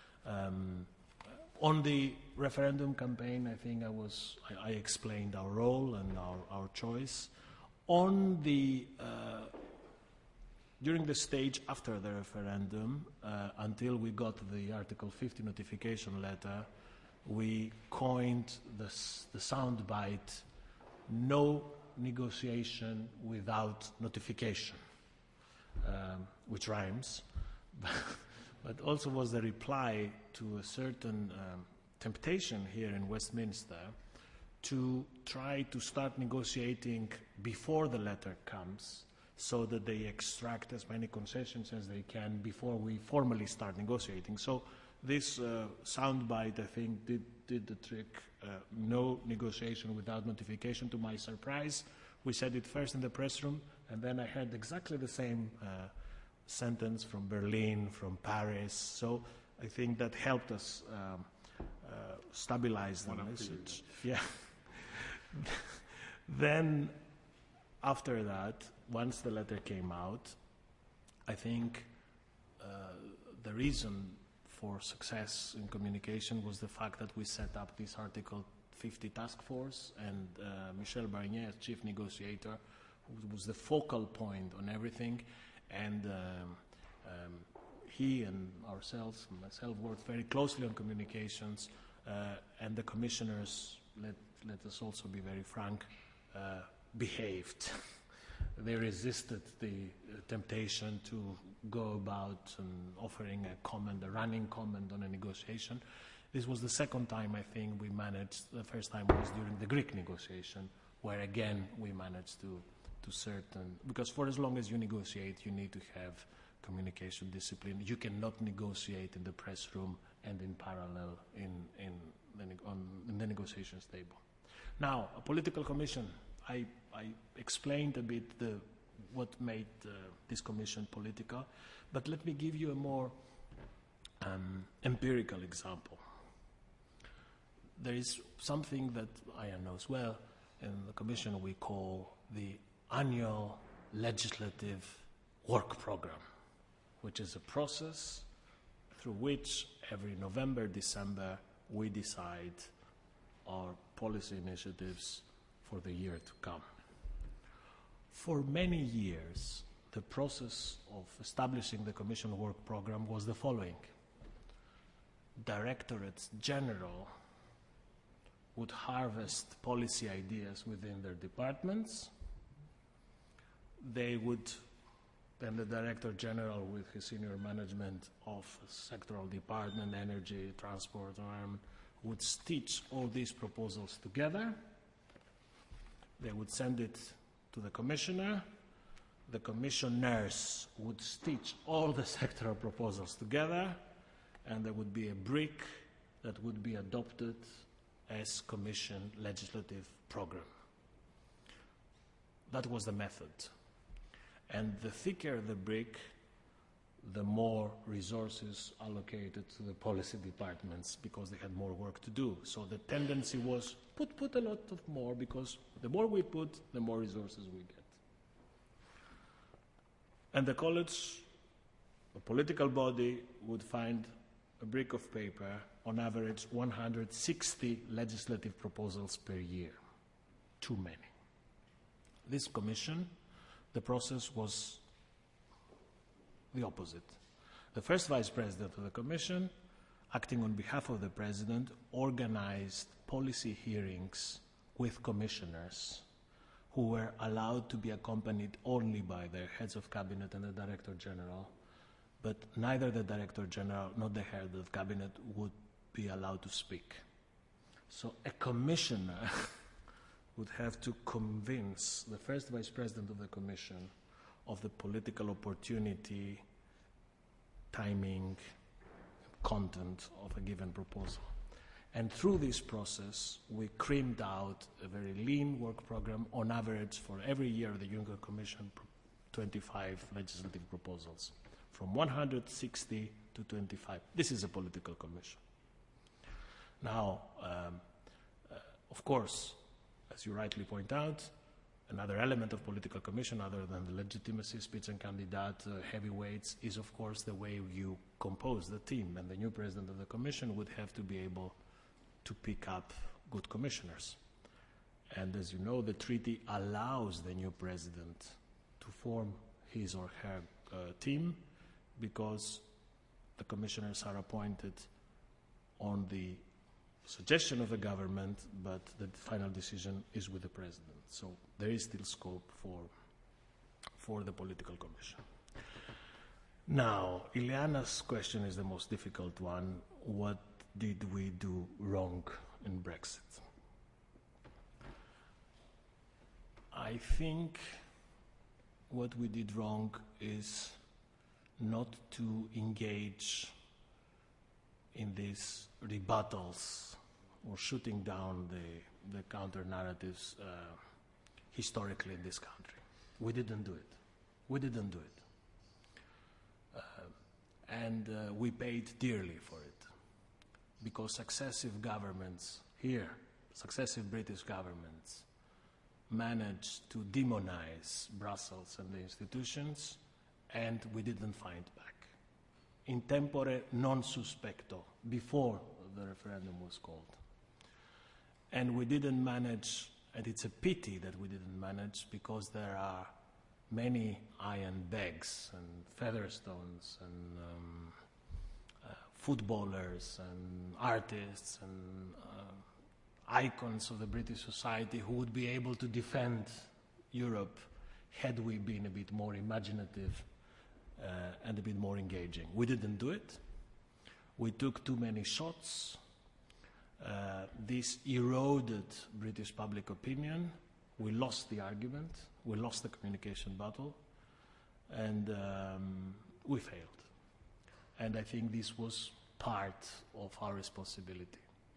On the referendum campaign, I think I explained our role and our choice. On the during the stage after the referendum, until we got the Article 50 notification letter, we coined the soundbite, no negotiation without notification, which rhymes, but also was the reply to a certain temptation here in Westminster to try to start negotiating before the letter comes, so that they extract as many concessions as they can before we formally start negotiating. So this soundbite, I think, did the trick. No negotiation without notification. To my surprise, we said it first in the press room, and then I heard exactly the same sentence from Berlin, from Paris. So I think that helped us stabilize the message. Yeah. Then, after that, once the letter came out, I think the reason for success in communication was the fact that we set up this Article 50 task force, and Michel Barnier, as chief negotiator, who was the focal point on everything, and he and ourselves, myself, worked very closely on communications, and the commissioners, let us also be very frank, behaved. They resisted the temptation to go about and offering a comment, a running comment on a negotiation. This was the second time, I think, we managed. The first time was during the Greek negotiation, where again we managed to certain, because for as long as you negotiate, you need to have communication discipline. You cannot negotiate in the press room and in parallel in the negotiations table. Now, a political commission. I explained a bit what made this commission political, but let me give you a more empirical example. There is something that Ian knows well. In the commission we call the annual legislative work program, which is a process through which every November, December, we decide our policy initiatives for the year to come. For many years, the process of establishing the Commission work program was the following. Directorates General would harvest policy ideas within their departments. They would, then the Director General with his senior management of a sectoral department, energy, transport, environment, would stitch all these proposals together. They would send it to the commissioner. The commissioners would stitch all the sectoral proposals together, and there would be a brick that would be adopted as Commission legislative program. That was the method. And the thicker the brick, the more resources allocated to the policy departments because they had more work to do. So the tendency was put a lot of more, because the more we put, the more resources we get. And the college, a political body, would find a brick of paper, on average 160 legislative proposals per year. Too many. This commission, the process was the opposite. The first vice president of the commission, acting on behalf of the president, organized policy hearings with commissioners who were allowed to be accompanied only by their heads of cabinet and the director general, but neither the director general nor the head of cabinet would be allowed to speak. So a commissioner would have to convince the first vice president of the commission of the political opportunity, timing, content of a given proposal. And through this process, we creamed out a very lean work program, on average for every year of the Juncker Commission, 25 legislative proposals, from 160 to 25. This is a political commission. Now, of course, as you rightly point out, another element of political commission, other than the legitimacy, Spitzenkandidat, heavyweights, is of course the way you compose the team. And the new president of the commission would have to be able to pick up good commissioners. And as you know, the treaty allows the new president to form his or her team, because the commissioners are appointed on the suggestion of the government, but the final decision is with the president. So there is still scope for the political commission. Now, Ileana's question is the most difficult one. What did we do wrong in Brexit? I think what we did wrong is not to engage in these rebuttals or shooting down the counter-narratives historically in this country. We didn't do it. We didn't do it. And we paid dearly for it, because successive governments here successive British governments managed to demonize Brussels and the institutions, and we didn't fight back. In tempore non suspecto, before the referendum was called. And we didn't manage, and it's a pity that we didn't manage, because there are many iron bags and Featherstones and footballers and artists and icons of the British society who would be able to defend Europe had we been a bit more imaginative and a bit more engaging. We didn't do it. We took too many shots. This eroded British public opinion. We lost the argument. We lost the communication battle. And we failed. And I think this was part of our responsibility.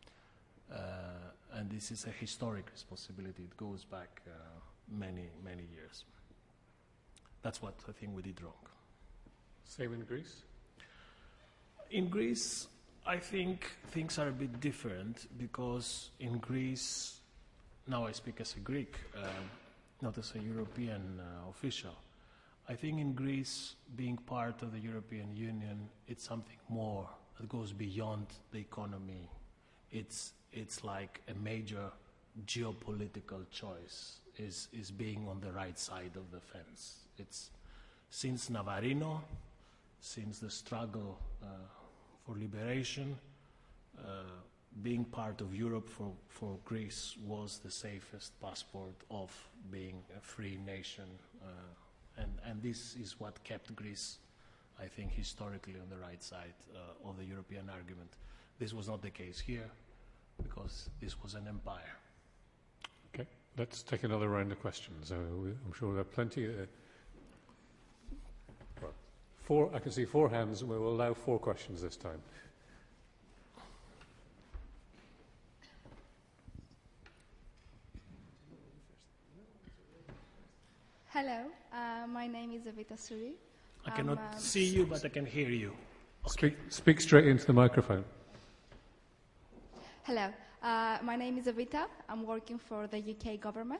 And this is a historic responsibility. It goes back many, many years. That's what I think we did wrong. Same in Greece? In Greece, I think things are a bit different, because in Greece, now I speak as a Greek, not as a European official. I think in Greece, being part of the European Union, it's something more that goes beyond the economy. It's like a major geopolitical choice, is being on the right side of the fence. It's since Navarino, since the struggle for liberation, being part of Europe for Greece was the safest passport of being a free nation. And this is what kept Greece, I think, historically on the right side of the European argument. This was not the case here, because this was an empire. Okay, let's take another round of questions. I'm sure there are plenty. I can see 4 hands, and we will allow 4 questions this time. Hello, my name is Evita Suri. I cannot see you, but I can hear you. Okay. Speak straight into the microphone. Hello, my name is Evita. I'm working for the UK government.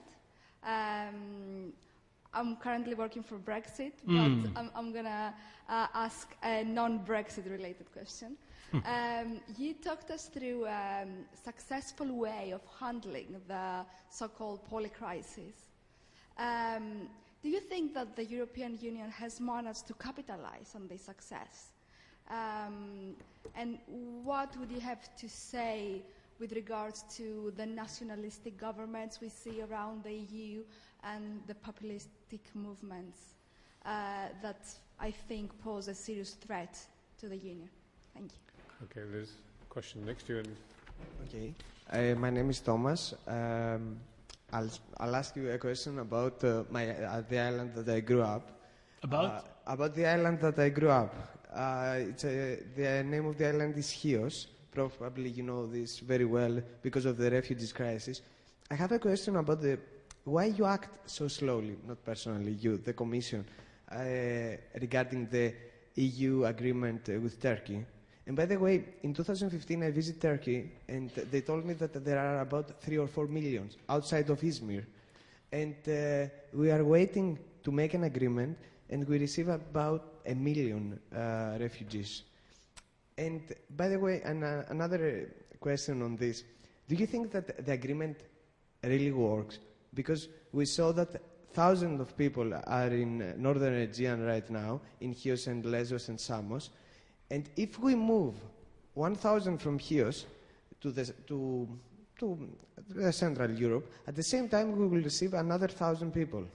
I'm currently working for Brexit, but I'm going to ask a non-Brexit related question. You talked us through a successful way of handling the so-called polycrisis. Do you think that the European Union has managed to capitalize on this success? And what would you have to say with regards to the nationalistic governments we see around the EU and the populistic movements that I think pose a serious threat to the Union? Thank you. Okay, there's a question next to you. Okay, my name is Thomas. I'll ask you a question about the island that I grew up. About the island that I grew up. The name of the island is Chios. Probably you know this very well because of the refugees crisis. I have a question about why you act so slowly, not personally you, the Commission, regarding the EU agreement with Turkey. And by the way, in 2015 I visited Turkey, and they told me that there are about 3 or 4 million outside of Izmir. And we are waiting to make an agreement, and we receive about 1 million refugees. And by the way, another question on this. Do you think that the agreement really works? Because we saw that thousands of people are in northern Aegean right now, in Chios and Lesbos and Samos. And if we move 1,000 from Chios to Central Europe, at the same time we will receive another 1,000 people.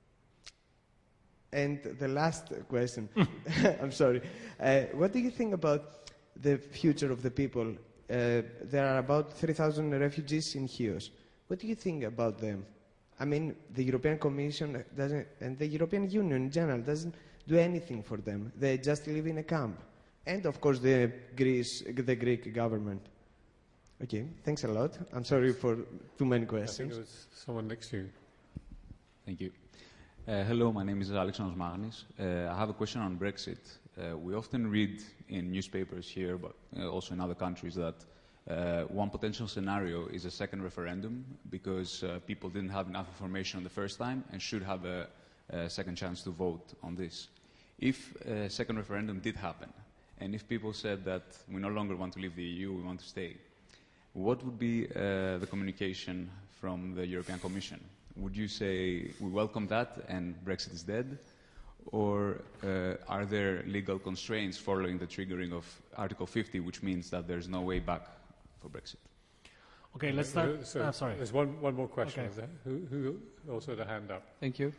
And the last question, I'm sorry. What do you think about the future of the people? There are about 3,000 refugees in Chios. What do you think about them? I mean, the European Commission doesn't, and the European Union in general doesn't do anything for them. They just live in a camp. And of course the Greek government. Okay, thanks a lot. I'm sorry for too many questions. I think there was someone next to you. Thank you. Hello, my name is Alexandros Magnis. I have a question on Brexit. We often read in newspapers here, but also in other countries, that One potential scenario is a second referendum because people didn't have enough information the first time and should have a second chance to vote on this. If a second referendum did happen, and if people said that we no longer want to leave the EU, we want to stay, what would be the communication from the European Commission? Would you say we welcome that and Brexit is dead? Or are there legal constraints following the triggering of Article 50, which means that there's no way back for Brexit? Okay, let's start. Sorry. There's one more question. Okay. Is there? Who also had a hand up? Thank you.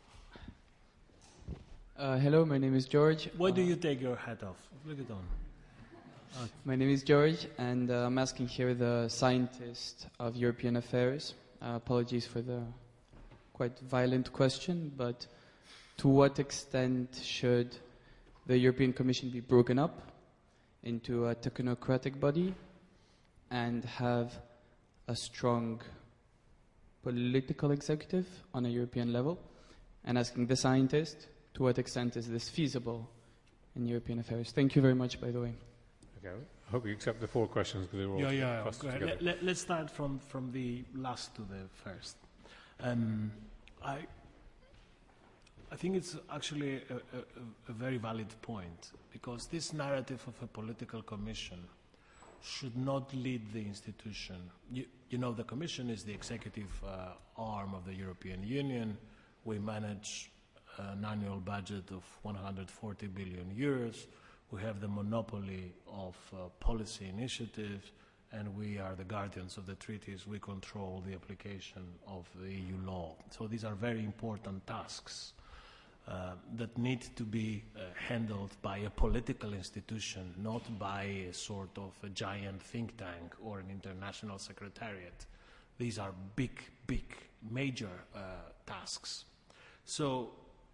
Hello, my name is George. Why do you take your hat off? Leave it on. My name is George, and I'm asking here the scientist of European affairs. Apologies for the quite violent question, but to what extent should the European Commission be broken up into a technocratic body and have a strong political executive on a European level? And asking the scientist, to what extent is this feasible in European affairs? Thank you very much, by the way. Okay, I hope you accept the 4 questions because they're all Yeah. clustered Go together. ahead. Let's start from the last to the first. I think it's actually a very valid point, because this narrative of a political commission should not lead the institution. You know, the Commission is the executive arm of the European Union. We manage an annual budget of 140 billion euros. We have the monopoly of policy initiatives, and we are the guardians of the treaties. We control the application of the EU law. So these are very important tasks that need to be handled by a political institution, not by a sort of a giant think tank or an international secretariat. These are big, major tasks. So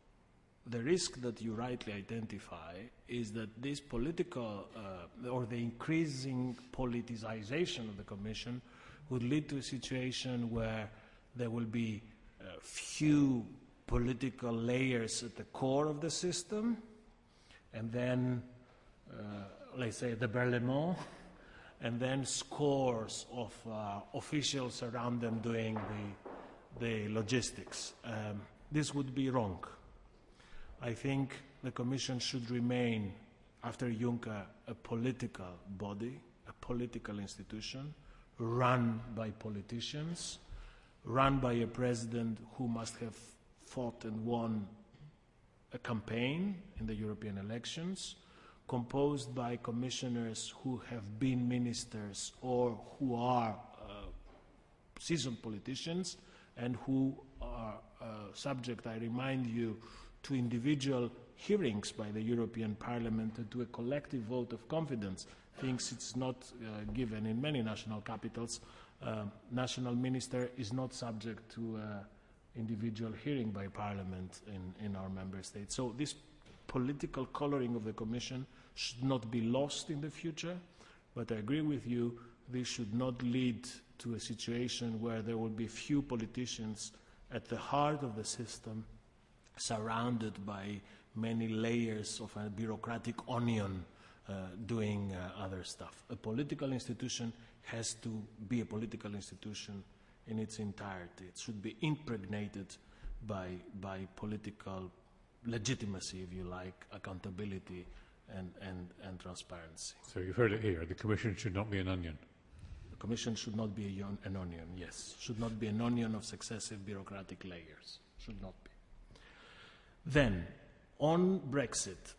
the risk that you rightly identify is that this political or the increasing politicization of the Commission would lead to a situation where there will be few political layers at the core of the system, and then, let's say, the Parlement, and then scores of officials around them doing the logistics. This would be wrong. I think the Commission should remain, after Juncker, a political body, a political institution, run by politicians, run by a president who must have fought and won a campaign in the European elections, composed by commissioners who have been ministers or who are seasoned politicians and who are subject, I remind you, to individual hearings by the European Parliament and to a collective vote of confidence, things it's not given in many national capitals. National minister is not subject to individual hearing by Parliament in our member states. So this political coloring of the Commission should not be lost in the future, but I agree with you, this should not lead to a situation where there will be few politicians at the heart of the system, surrounded by many layers of a bureaucratic onion doing other stuff. A political institution has to be a political institution in its entirety. It should be impregnated by political legitimacy, if you like, accountability and transparency. So you've heard it here. The Commission should not be an onion. The Commission should not be an onion, yes. Should not be an onion of successive bureaucratic layers. Should not be. Then, on Brexit,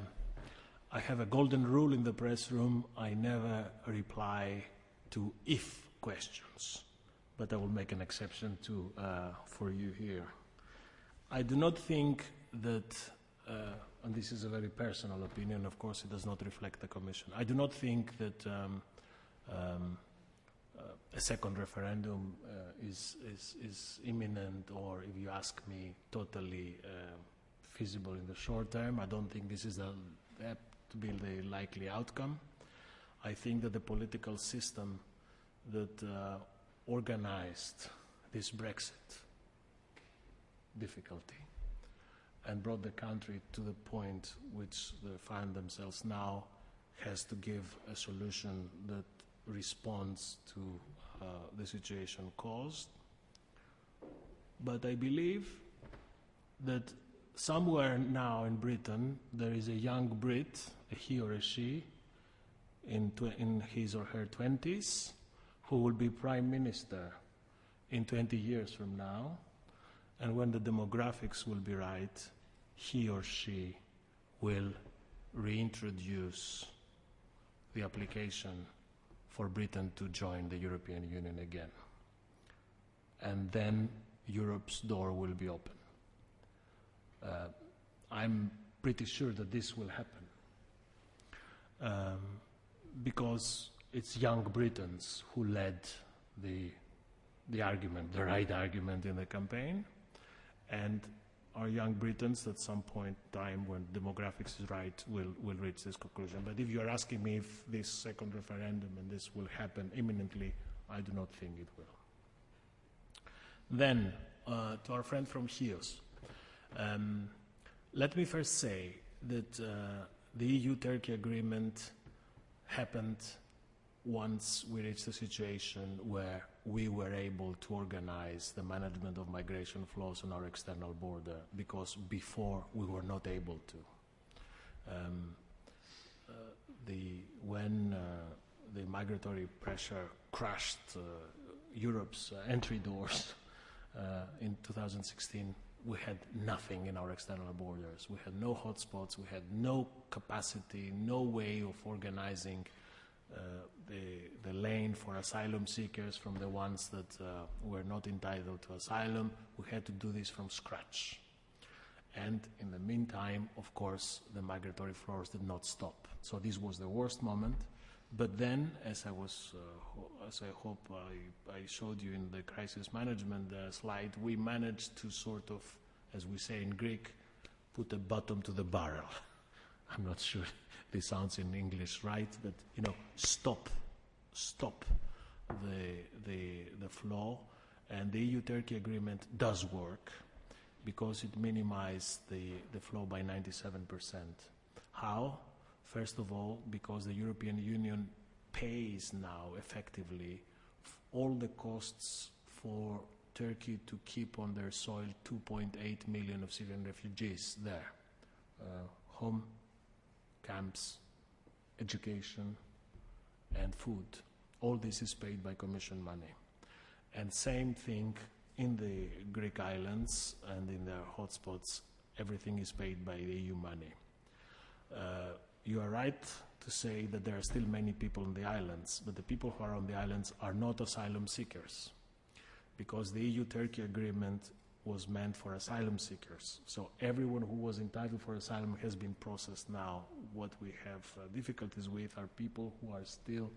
I have a golden rule in the press room. I never reply to if questions, but I will make an exception for you here. I do not think that, and this is a very personal opinion, of course it does not reflect the Commission, I do not think that a second referendum is imminent, or, if you ask me, totally feasible in the short term. I don't think this is to be the likely outcome. I think that the political system that organized this Brexit difficulty and brought the country to the point which they find themselves now has to give a solution that response to the situation caused. But I believe that somewhere now in Britain there is a young Brit, a he or a she, in his or her 20s, who will be Prime Minister in 20 years from now. And when the demographics will be right, he or she will reintroduce the application for Britain to join the European Union again. And then Europe's door will be open. I'm pretty sure that this will happen because it's young Britons who led the argument, the right argument in the campaign, and our young Britons at some point in time when demographics is right will reach this conclusion. But if you are asking me if this second referendum and this will happen imminently, I do not think it will. Then, to our friend from HIOS, let me first say that the EU-Turkey agreement happened once we reached a situation where we were able to organize the management of migration flows on our external border, because before we were not able to. When the migratory pressure crushed Europe's entry doors in 2016, we had nothing in our external borders. We had no hotspots, we had no capacity, no way of organizing the lane for asylum seekers from the ones that were not entitled to asylum. We had to do this from scratch. And in the meantime, of course, the migratory flows did not stop. So this was the worst moment. But then, as I hope I showed you in the crisis management slide, we managed to sort of, as we say in Greek, put a bottom to the barrel. I'm not sure this sounds in English right, but stop the flow. And the EU-Turkey agreement does work because it minimized the flow by 97%. How? First of all, because the European Union pays now effectively all the costs for Turkey to keep on their soil 2.8 million of Syrian refugees there. Home, camps, education, and food. All this is paid by Commission money. And same thing in the Greek islands and in their hotspots, everything is paid by the EU money. You are right to say that there are still many people on the islands, but the people who are on the islands are not asylum seekers, because the EU-Turkey agreement was meant for asylum seekers. So everyone who was entitled for asylum has been processed now. What we have difficulties with are people who are still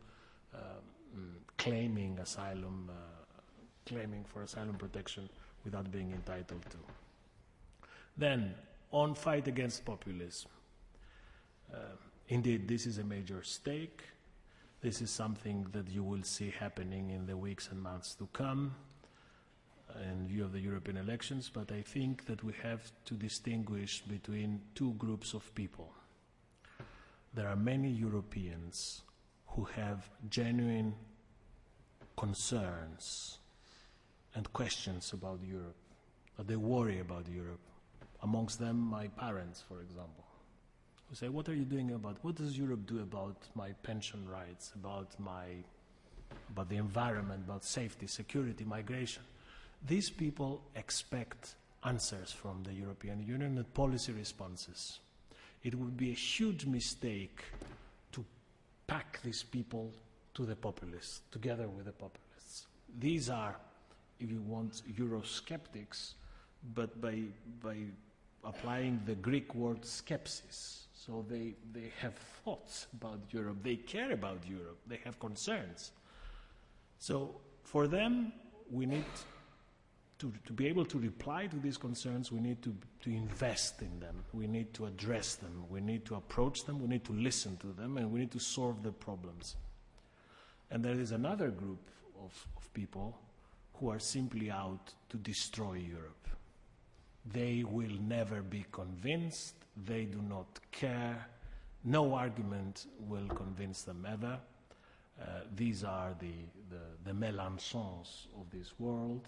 claiming asylum, claiming for asylum protection without being entitled to. Then, on fight against populism. Indeed, this is a major stake. This is something that you will see happening in the weeks and months to come in view of the European elections, but I think that we have to distinguish between two groups of people. There are many Europeans who have genuine concerns and questions about Europe, that they worry about Europe. Amongst them, my parents, for example, who say, what does Europe do about my pension rights, about the environment, about safety, security, migration? These people expect answers from the European Union and policy responses. It would be a huge mistake to pack these people to the populists, together with the populists. These are, if you want, Eurosceptics, but by applying the Greek word skepsis. So they have thoughts about Europe, they care about Europe, they have concerns. So for them, we need to be able to reply to these concerns, we need to invest in them, we need to address them, we need to approach them, we need to listen to them, and we need to solve the problems. And there is another group of people who are simply out to destroy Europe. They will never be convinced, they do not care, no argument will convince them ever. These are the Mélenchons of this world,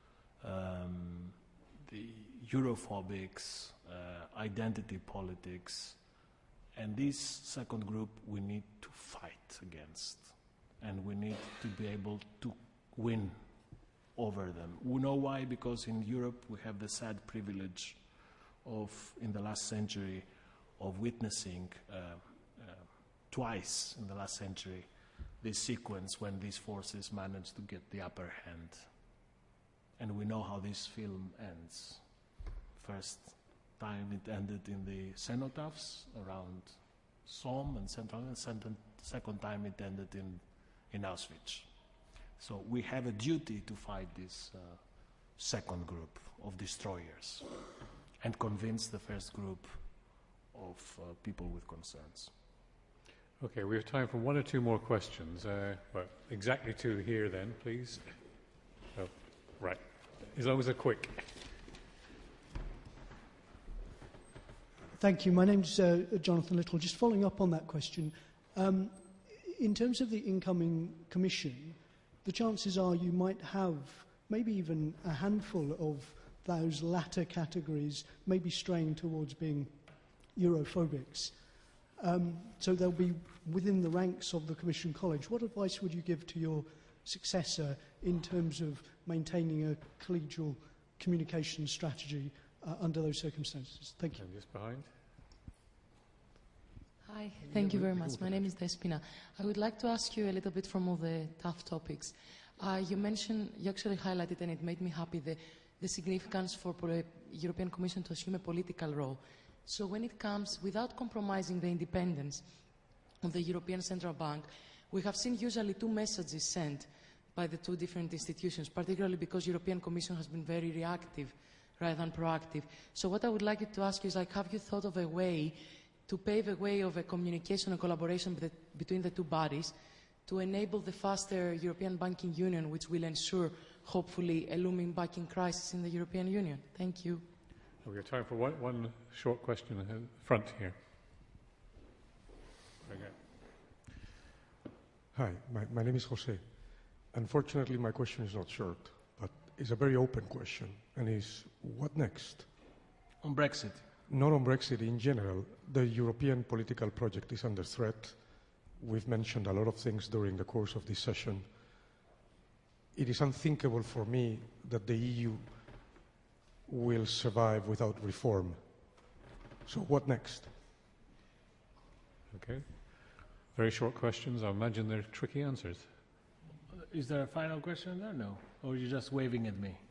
the Europhobics, identity politics, and this second group we need to fight against, and we need to be able to win over them. We know why, because in Europe we have the sad privilege of, in the last century, of witnessing twice in the last century this sequence when these forces managed to get the upper hand. And we know how this film ends. First time it ended in the cenotaphs around Somme and Central, and second time it ended in Auschwitz. So we have a duty to fight this second group of destroyers and convince the first group of people with concerns. Okay, we have time for one or two more questions. Well, exactly two here then, please. Oh, right. As long as they're quick. Thank you. My name's Jonathan Little. Just following up on that question, in terms of the incoming commission, the chances are you might have maybe even a handful of those latter categories maybe straying towards being Europhobics. So they'll be within the ranks of the Commission College. What advice would you give to your successor in terms of maintaining a collegial communication strategy under those circumstances? Thank you. And just behind. Hi, thank you very much. My name is Despina. I would like to ask you a little bit from all the tough topics. You actually highlighted, and it made me happy, the significance for the European Commission to assume a political role. So when it comes, without compromising the independence of the European Central Bank, we have seen usually two messages sent by the two different institutions, particularly because European Commission has been very reactive rather than proactive. So what I would like you to ask you is, have you thought of a way to pave a way of a communication and collaboration between the two bodies to enable the faster European banking union, which will ensure, hopefully, a looming banking crisis in the European Union? Thank you. We have time for one short question in the front here. Okay. Hi, my name is Jose. Unfortunately, my question is not short, but it's a very open question, and is what next? On Brexit? Not on Brexit in general. The European political project is under threat. We've mentioned a lot of things during the course of this session. It is unthinkable for me that the EU will survive without reform. So what next? Okay. Very short questions. I imagine they're tricky answers. Is there a final question there? No. Or are you just waving at me?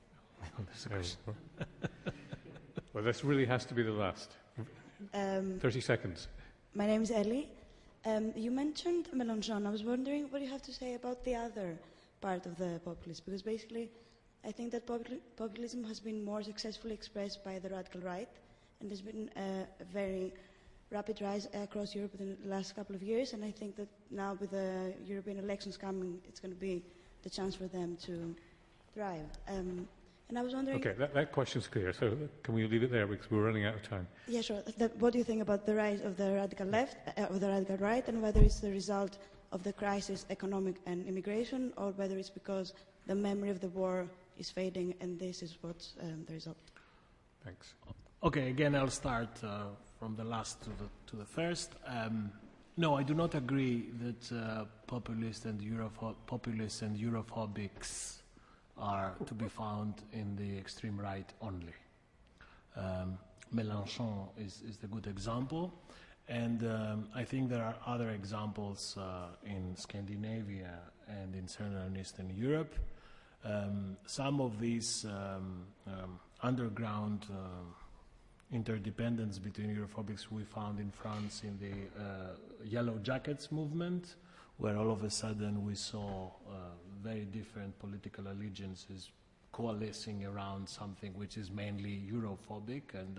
Well, this really has to be the last. 30 seconds. My name is Ellie. You mentioned Mélenchon. I was wondering what you have to say about the other part of the populism, because basically I think that populism has been more successfully expressed by the radical right, and there's been a very rapid rise across Europe in the last couple of years, and I think that now with the European elections coming, it's going to be the chance for them to thrive. And I was wondering... Okay, that question's clear, so can we leave it there because we're running out of time? Yeah, sure. What do you think about the rise of the radical left, of the radical right, and whether it's the result of the crisis, economic and immigration, or whether it's because the memory of the war is fading and this is what's the result? Thanks. Okay, again, I'll start from the last to the first. No, I do not agree that populists and Europhobics are to be found in the extreme right only. Mélenchon is the good example, and I think there are other examples in Scandinavia and in Central and Eastern Europe. Some of these underground interdependence between Europhobics we found in France in the Yellow Jackets movement, where all of a sudden we saw very different political allegiances coalescing around something which is mainly Europhobic and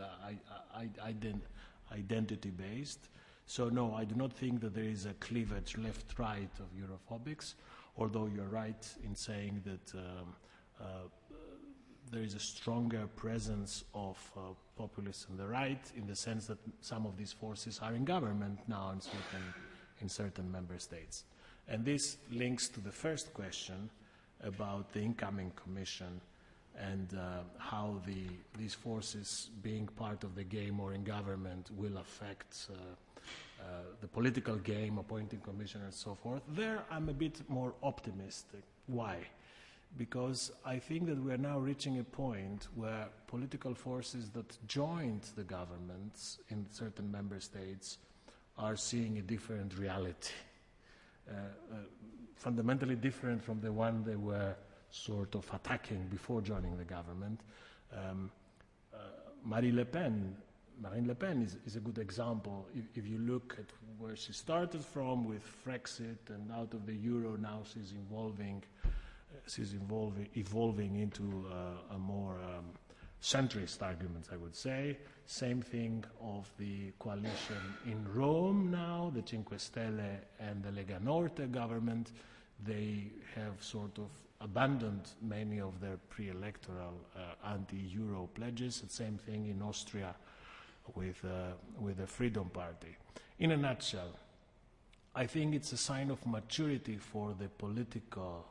identity-based. So no, I do not think that there is a cleavage left-right of Europhobics, although you're right in saying that there is a stronger presence of populists on the right, in the sense that some of these forces are in government now in certain member states. And this links to the first question about the incoming commission and how these forces being part of the game or in government will affect the political game, appointing commissioners and so forth. There I'm a bit more optimistic. Why? Because I think that we are now reaching a point where political forces that joined the governments in certain member states are seeing a different reality, fundamentally different from the one they were sort of attacking before joining the government. Marine Le Pen is a good example. If you look at where she started from with Brexit and out of the euro, now she's evolving into a more centrist argument, I would say. Same thing of the coalition in Rome now, the Cinque Stelle and the Lega Norte government. They have sort of abandoned many of their pre-electoral anti-euro pledges. The same thing in Austria with the Freedom Party. In a nutshell, I think it's a sign of maturity for the political,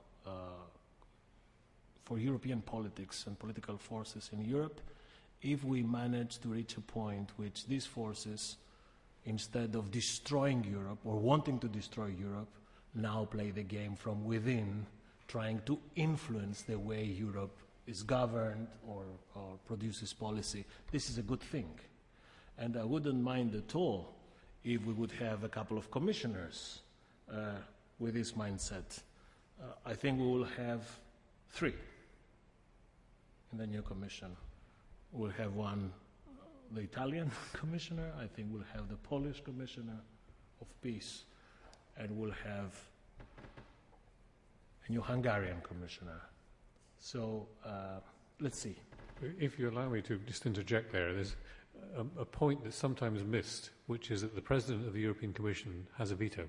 for European politics and political forces in Europe, if we manage to reach a point which these forces, instead of destroying Europe or wanting to destroy Europe, now play the game from within, trying to influence the way Europe is governed or produces policy. This is a good thing. And I wouldn't mind at all if we would have a couple of commissioners with this mindset. I think we will have 3 in the new commission. We'll have one, the Italian commissioner. I think we'll have the Polish commissioner of peace. And we'll have a new Hungarian commissioner. So let's see. If you allow me to just interject there, there's a point that's sometimes missed, which is that the President of the European Commission has a veto.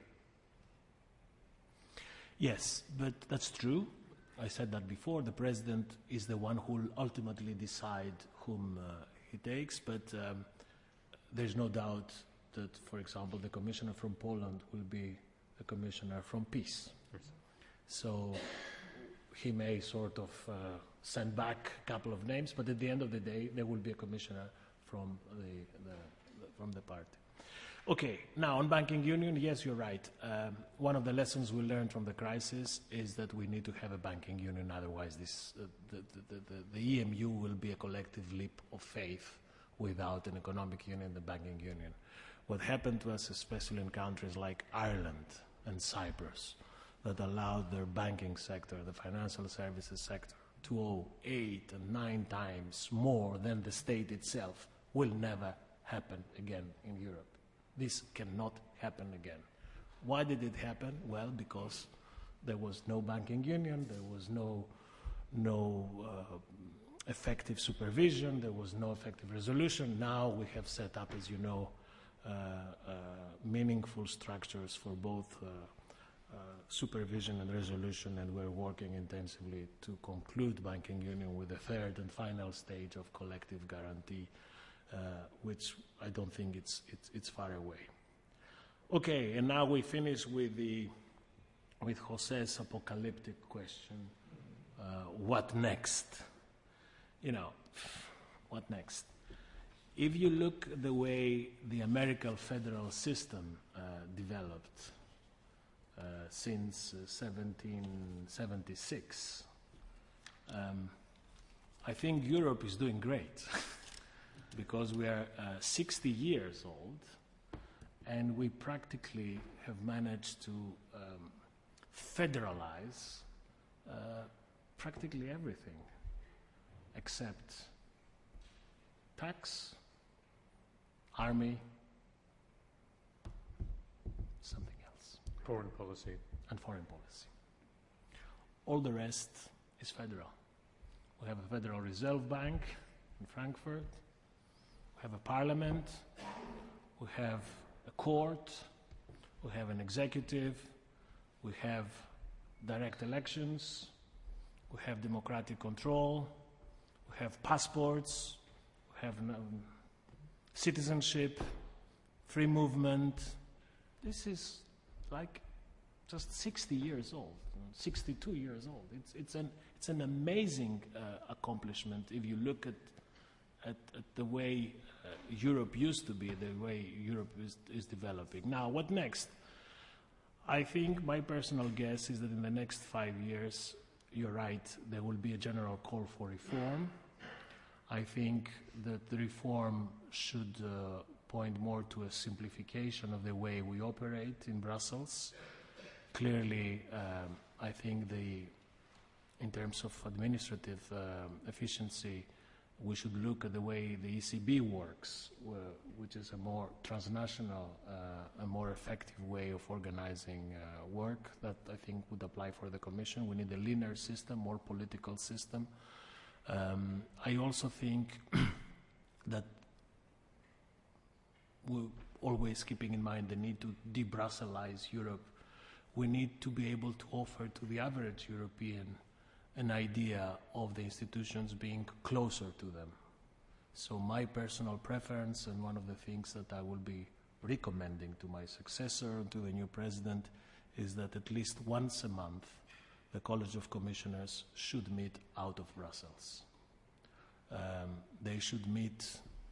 Yes, but that's true. I said that before. The President is the one who will ultimately decide whom he takes, but there's no doubt that, for example, the commissioner from Poland will be a commissioner from peace. Yes. So he may sort of send back a couple of names, but at the end of the day, there will be a commissioner from the party. Okay, now on banking union, yes, you're right. One of the lessons we learned from the crisis is that we need to have a banking union, otherwise the EMU will be a collective leap of faith without an economic union, the banking union. What happened to us, especially in countries like Ireland and Cyprus, that allowed their banking sector, the financial services sector, to owe 8 and 9 times more than the state itself, will never happen again in Europe. This cannot happen again. Why did it happen? Well, because there was no banking union, there was no effective supervision, there was no effective resolution. Now we have set up, as you know, meaningful structures for both supervision and resolution, and we're working intensively to conclude banking union with the third and final stage of collective guarantee, which I don't think it's far away. Okay, and now we finish with José's apocalyptic question: what next? You know, what next? If you look at the way the American federal system developed since 1776, I think Europe is doing great because we are 60 years old and we practically have managed to federalize practically everything except tax, army, something else. Foreign policy. And foreign policy. All the rest is federal. We have a Federal Reserve Bank in Frankfurt. We have a parliament. We have a court. We have an executive. We have direct elections. We have democratic control. We have passports. We have citizenship, free movement. This is like just 60 years old, 62 years old. It's an amazing accomplishment if you look at the way Europe used to be, the way Europe is developing. Now, what next? I think my personal guess is that in the next 5 years, you're right, there will be a general call for reform. I think that the reform should point more to a simplification of the way we operate in Brussels. Clearly, I think in terms of administrative efficiency, we should look at the way the ECB works, which is a more transnational, a more effective way of organizing work that I think would apply for the Commission. We need a leaner system, more political system. I also think that we're always keeping in mind the need to de-Brusselize Europe. We need to be able to offer to the average European an idea of the institutions being closer to them. So my personal preference, and one of the things that I will be recommending to my successor, to the new president, is that at least once a month the College of Commissioners should meet out of Brussels. They should meet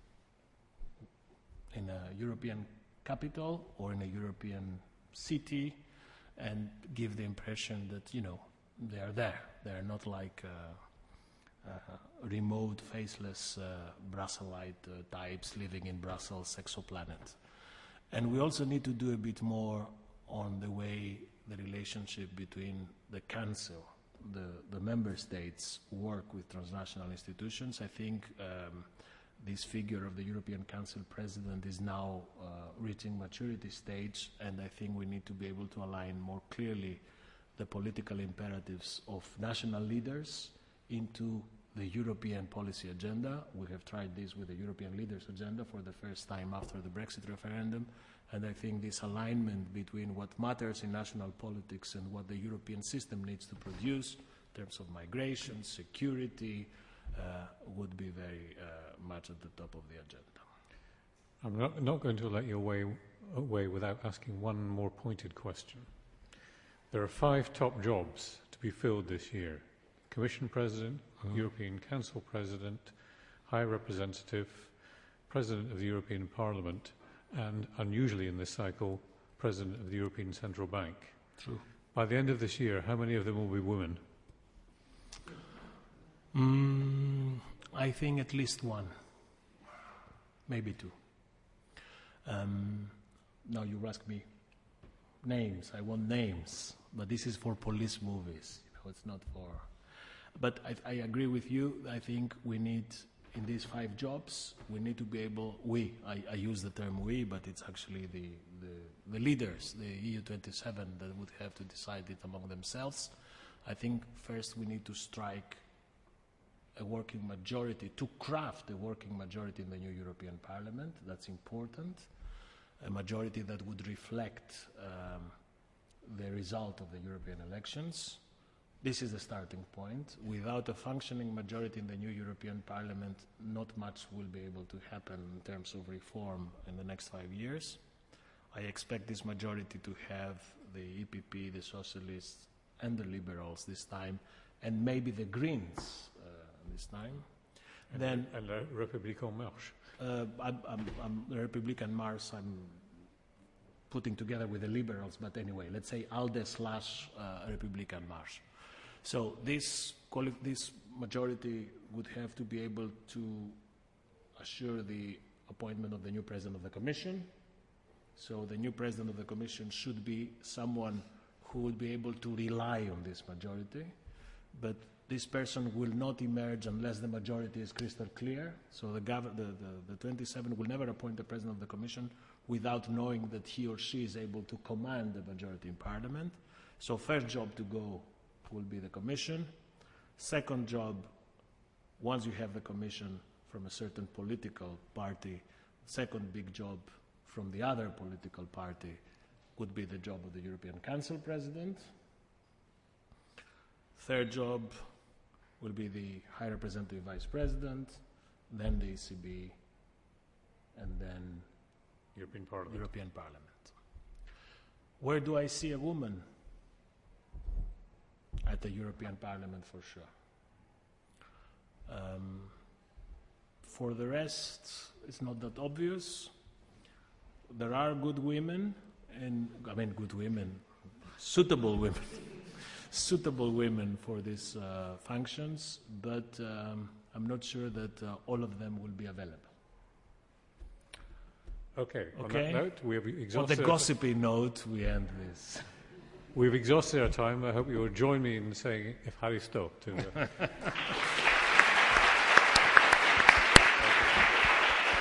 in a European capital or in a European city and give the impression that, they are there. They are not like remote, faceless Brusselite types living in Brussels exoplanet. And we also need to do a bit more on the way the relationship between the Council, the member states work with transnational institutions. I think this figure of the European Council President is now reaching maturity stage, and I think we need to be able to align more clearly the political imperatives of national leaders into the European policy agenda. We have tried this with the European Leaders Agenda for the first time after the Brexit referendum, and I think this alignment between what matters in national politics and what the European system needs to produce in terms of migration, security, would be very much at the top of the agenda. I'm not going to let you away without asking one more pointed question. There are 5 top jobs to be filled this year: Commission President, European Council President, High Representative, President of the European Parliament, and, unusually in this cycle, President of the European Central Bank. True. By the end of this year, how many of them will be women? I think at least 1, maybe 2. Now you ask me names. I want names, but this is for police movies. It's not for. But I agree with you. I think we need, in these 5 jobs, we need to be able. I use the term we, but it's actually the leaders, the EU27, that would have to decide it among themselves. I think first we need to strike a working majority, to craft a working majority in the new European Parliament. That's important. A majority that would reflect the result of the European elections. This is the starting point. Without a functioning majority in the new European Parliament, not much will be able to happen in terms of reform in the next 5 years. I expect this majority to have the EPP, the Socialists, and the Liberals this time, and maybe the Greens this time. And the République En Marche. The République En Marche, I'm putting together with the Liberals, but anyway, let's say ALDE / République En Marche. So this majority would have to be able to assure the appointment of the new President of the Commission. So the new President of the Commission should be someone who would be able to rely on this majority, but this person will not emerge unless the majority is crystal clear. So the 27 will never appoint the President of the Commission without knowing that he or she is able to command the majority in Parliament. So first job to go will be the Commission. Second job, once you have the Commission from a certain political party, second big job from the other political party would be the job of the European Council President. Third job will be the High Representative Vice President, then the ECB, and then European Parliament. Where do I see a woman? at the European Parliament for sure. For the rest, it's not that obvious. There are good women, suitable women, suitable women for these functions, but I'm not sure that all of them will be available. Okay. On that note, we have exhausted. On the gossipy note, we end this. We've exhausted our time. I hope you will join me in saying "Ευχαριστώ" to.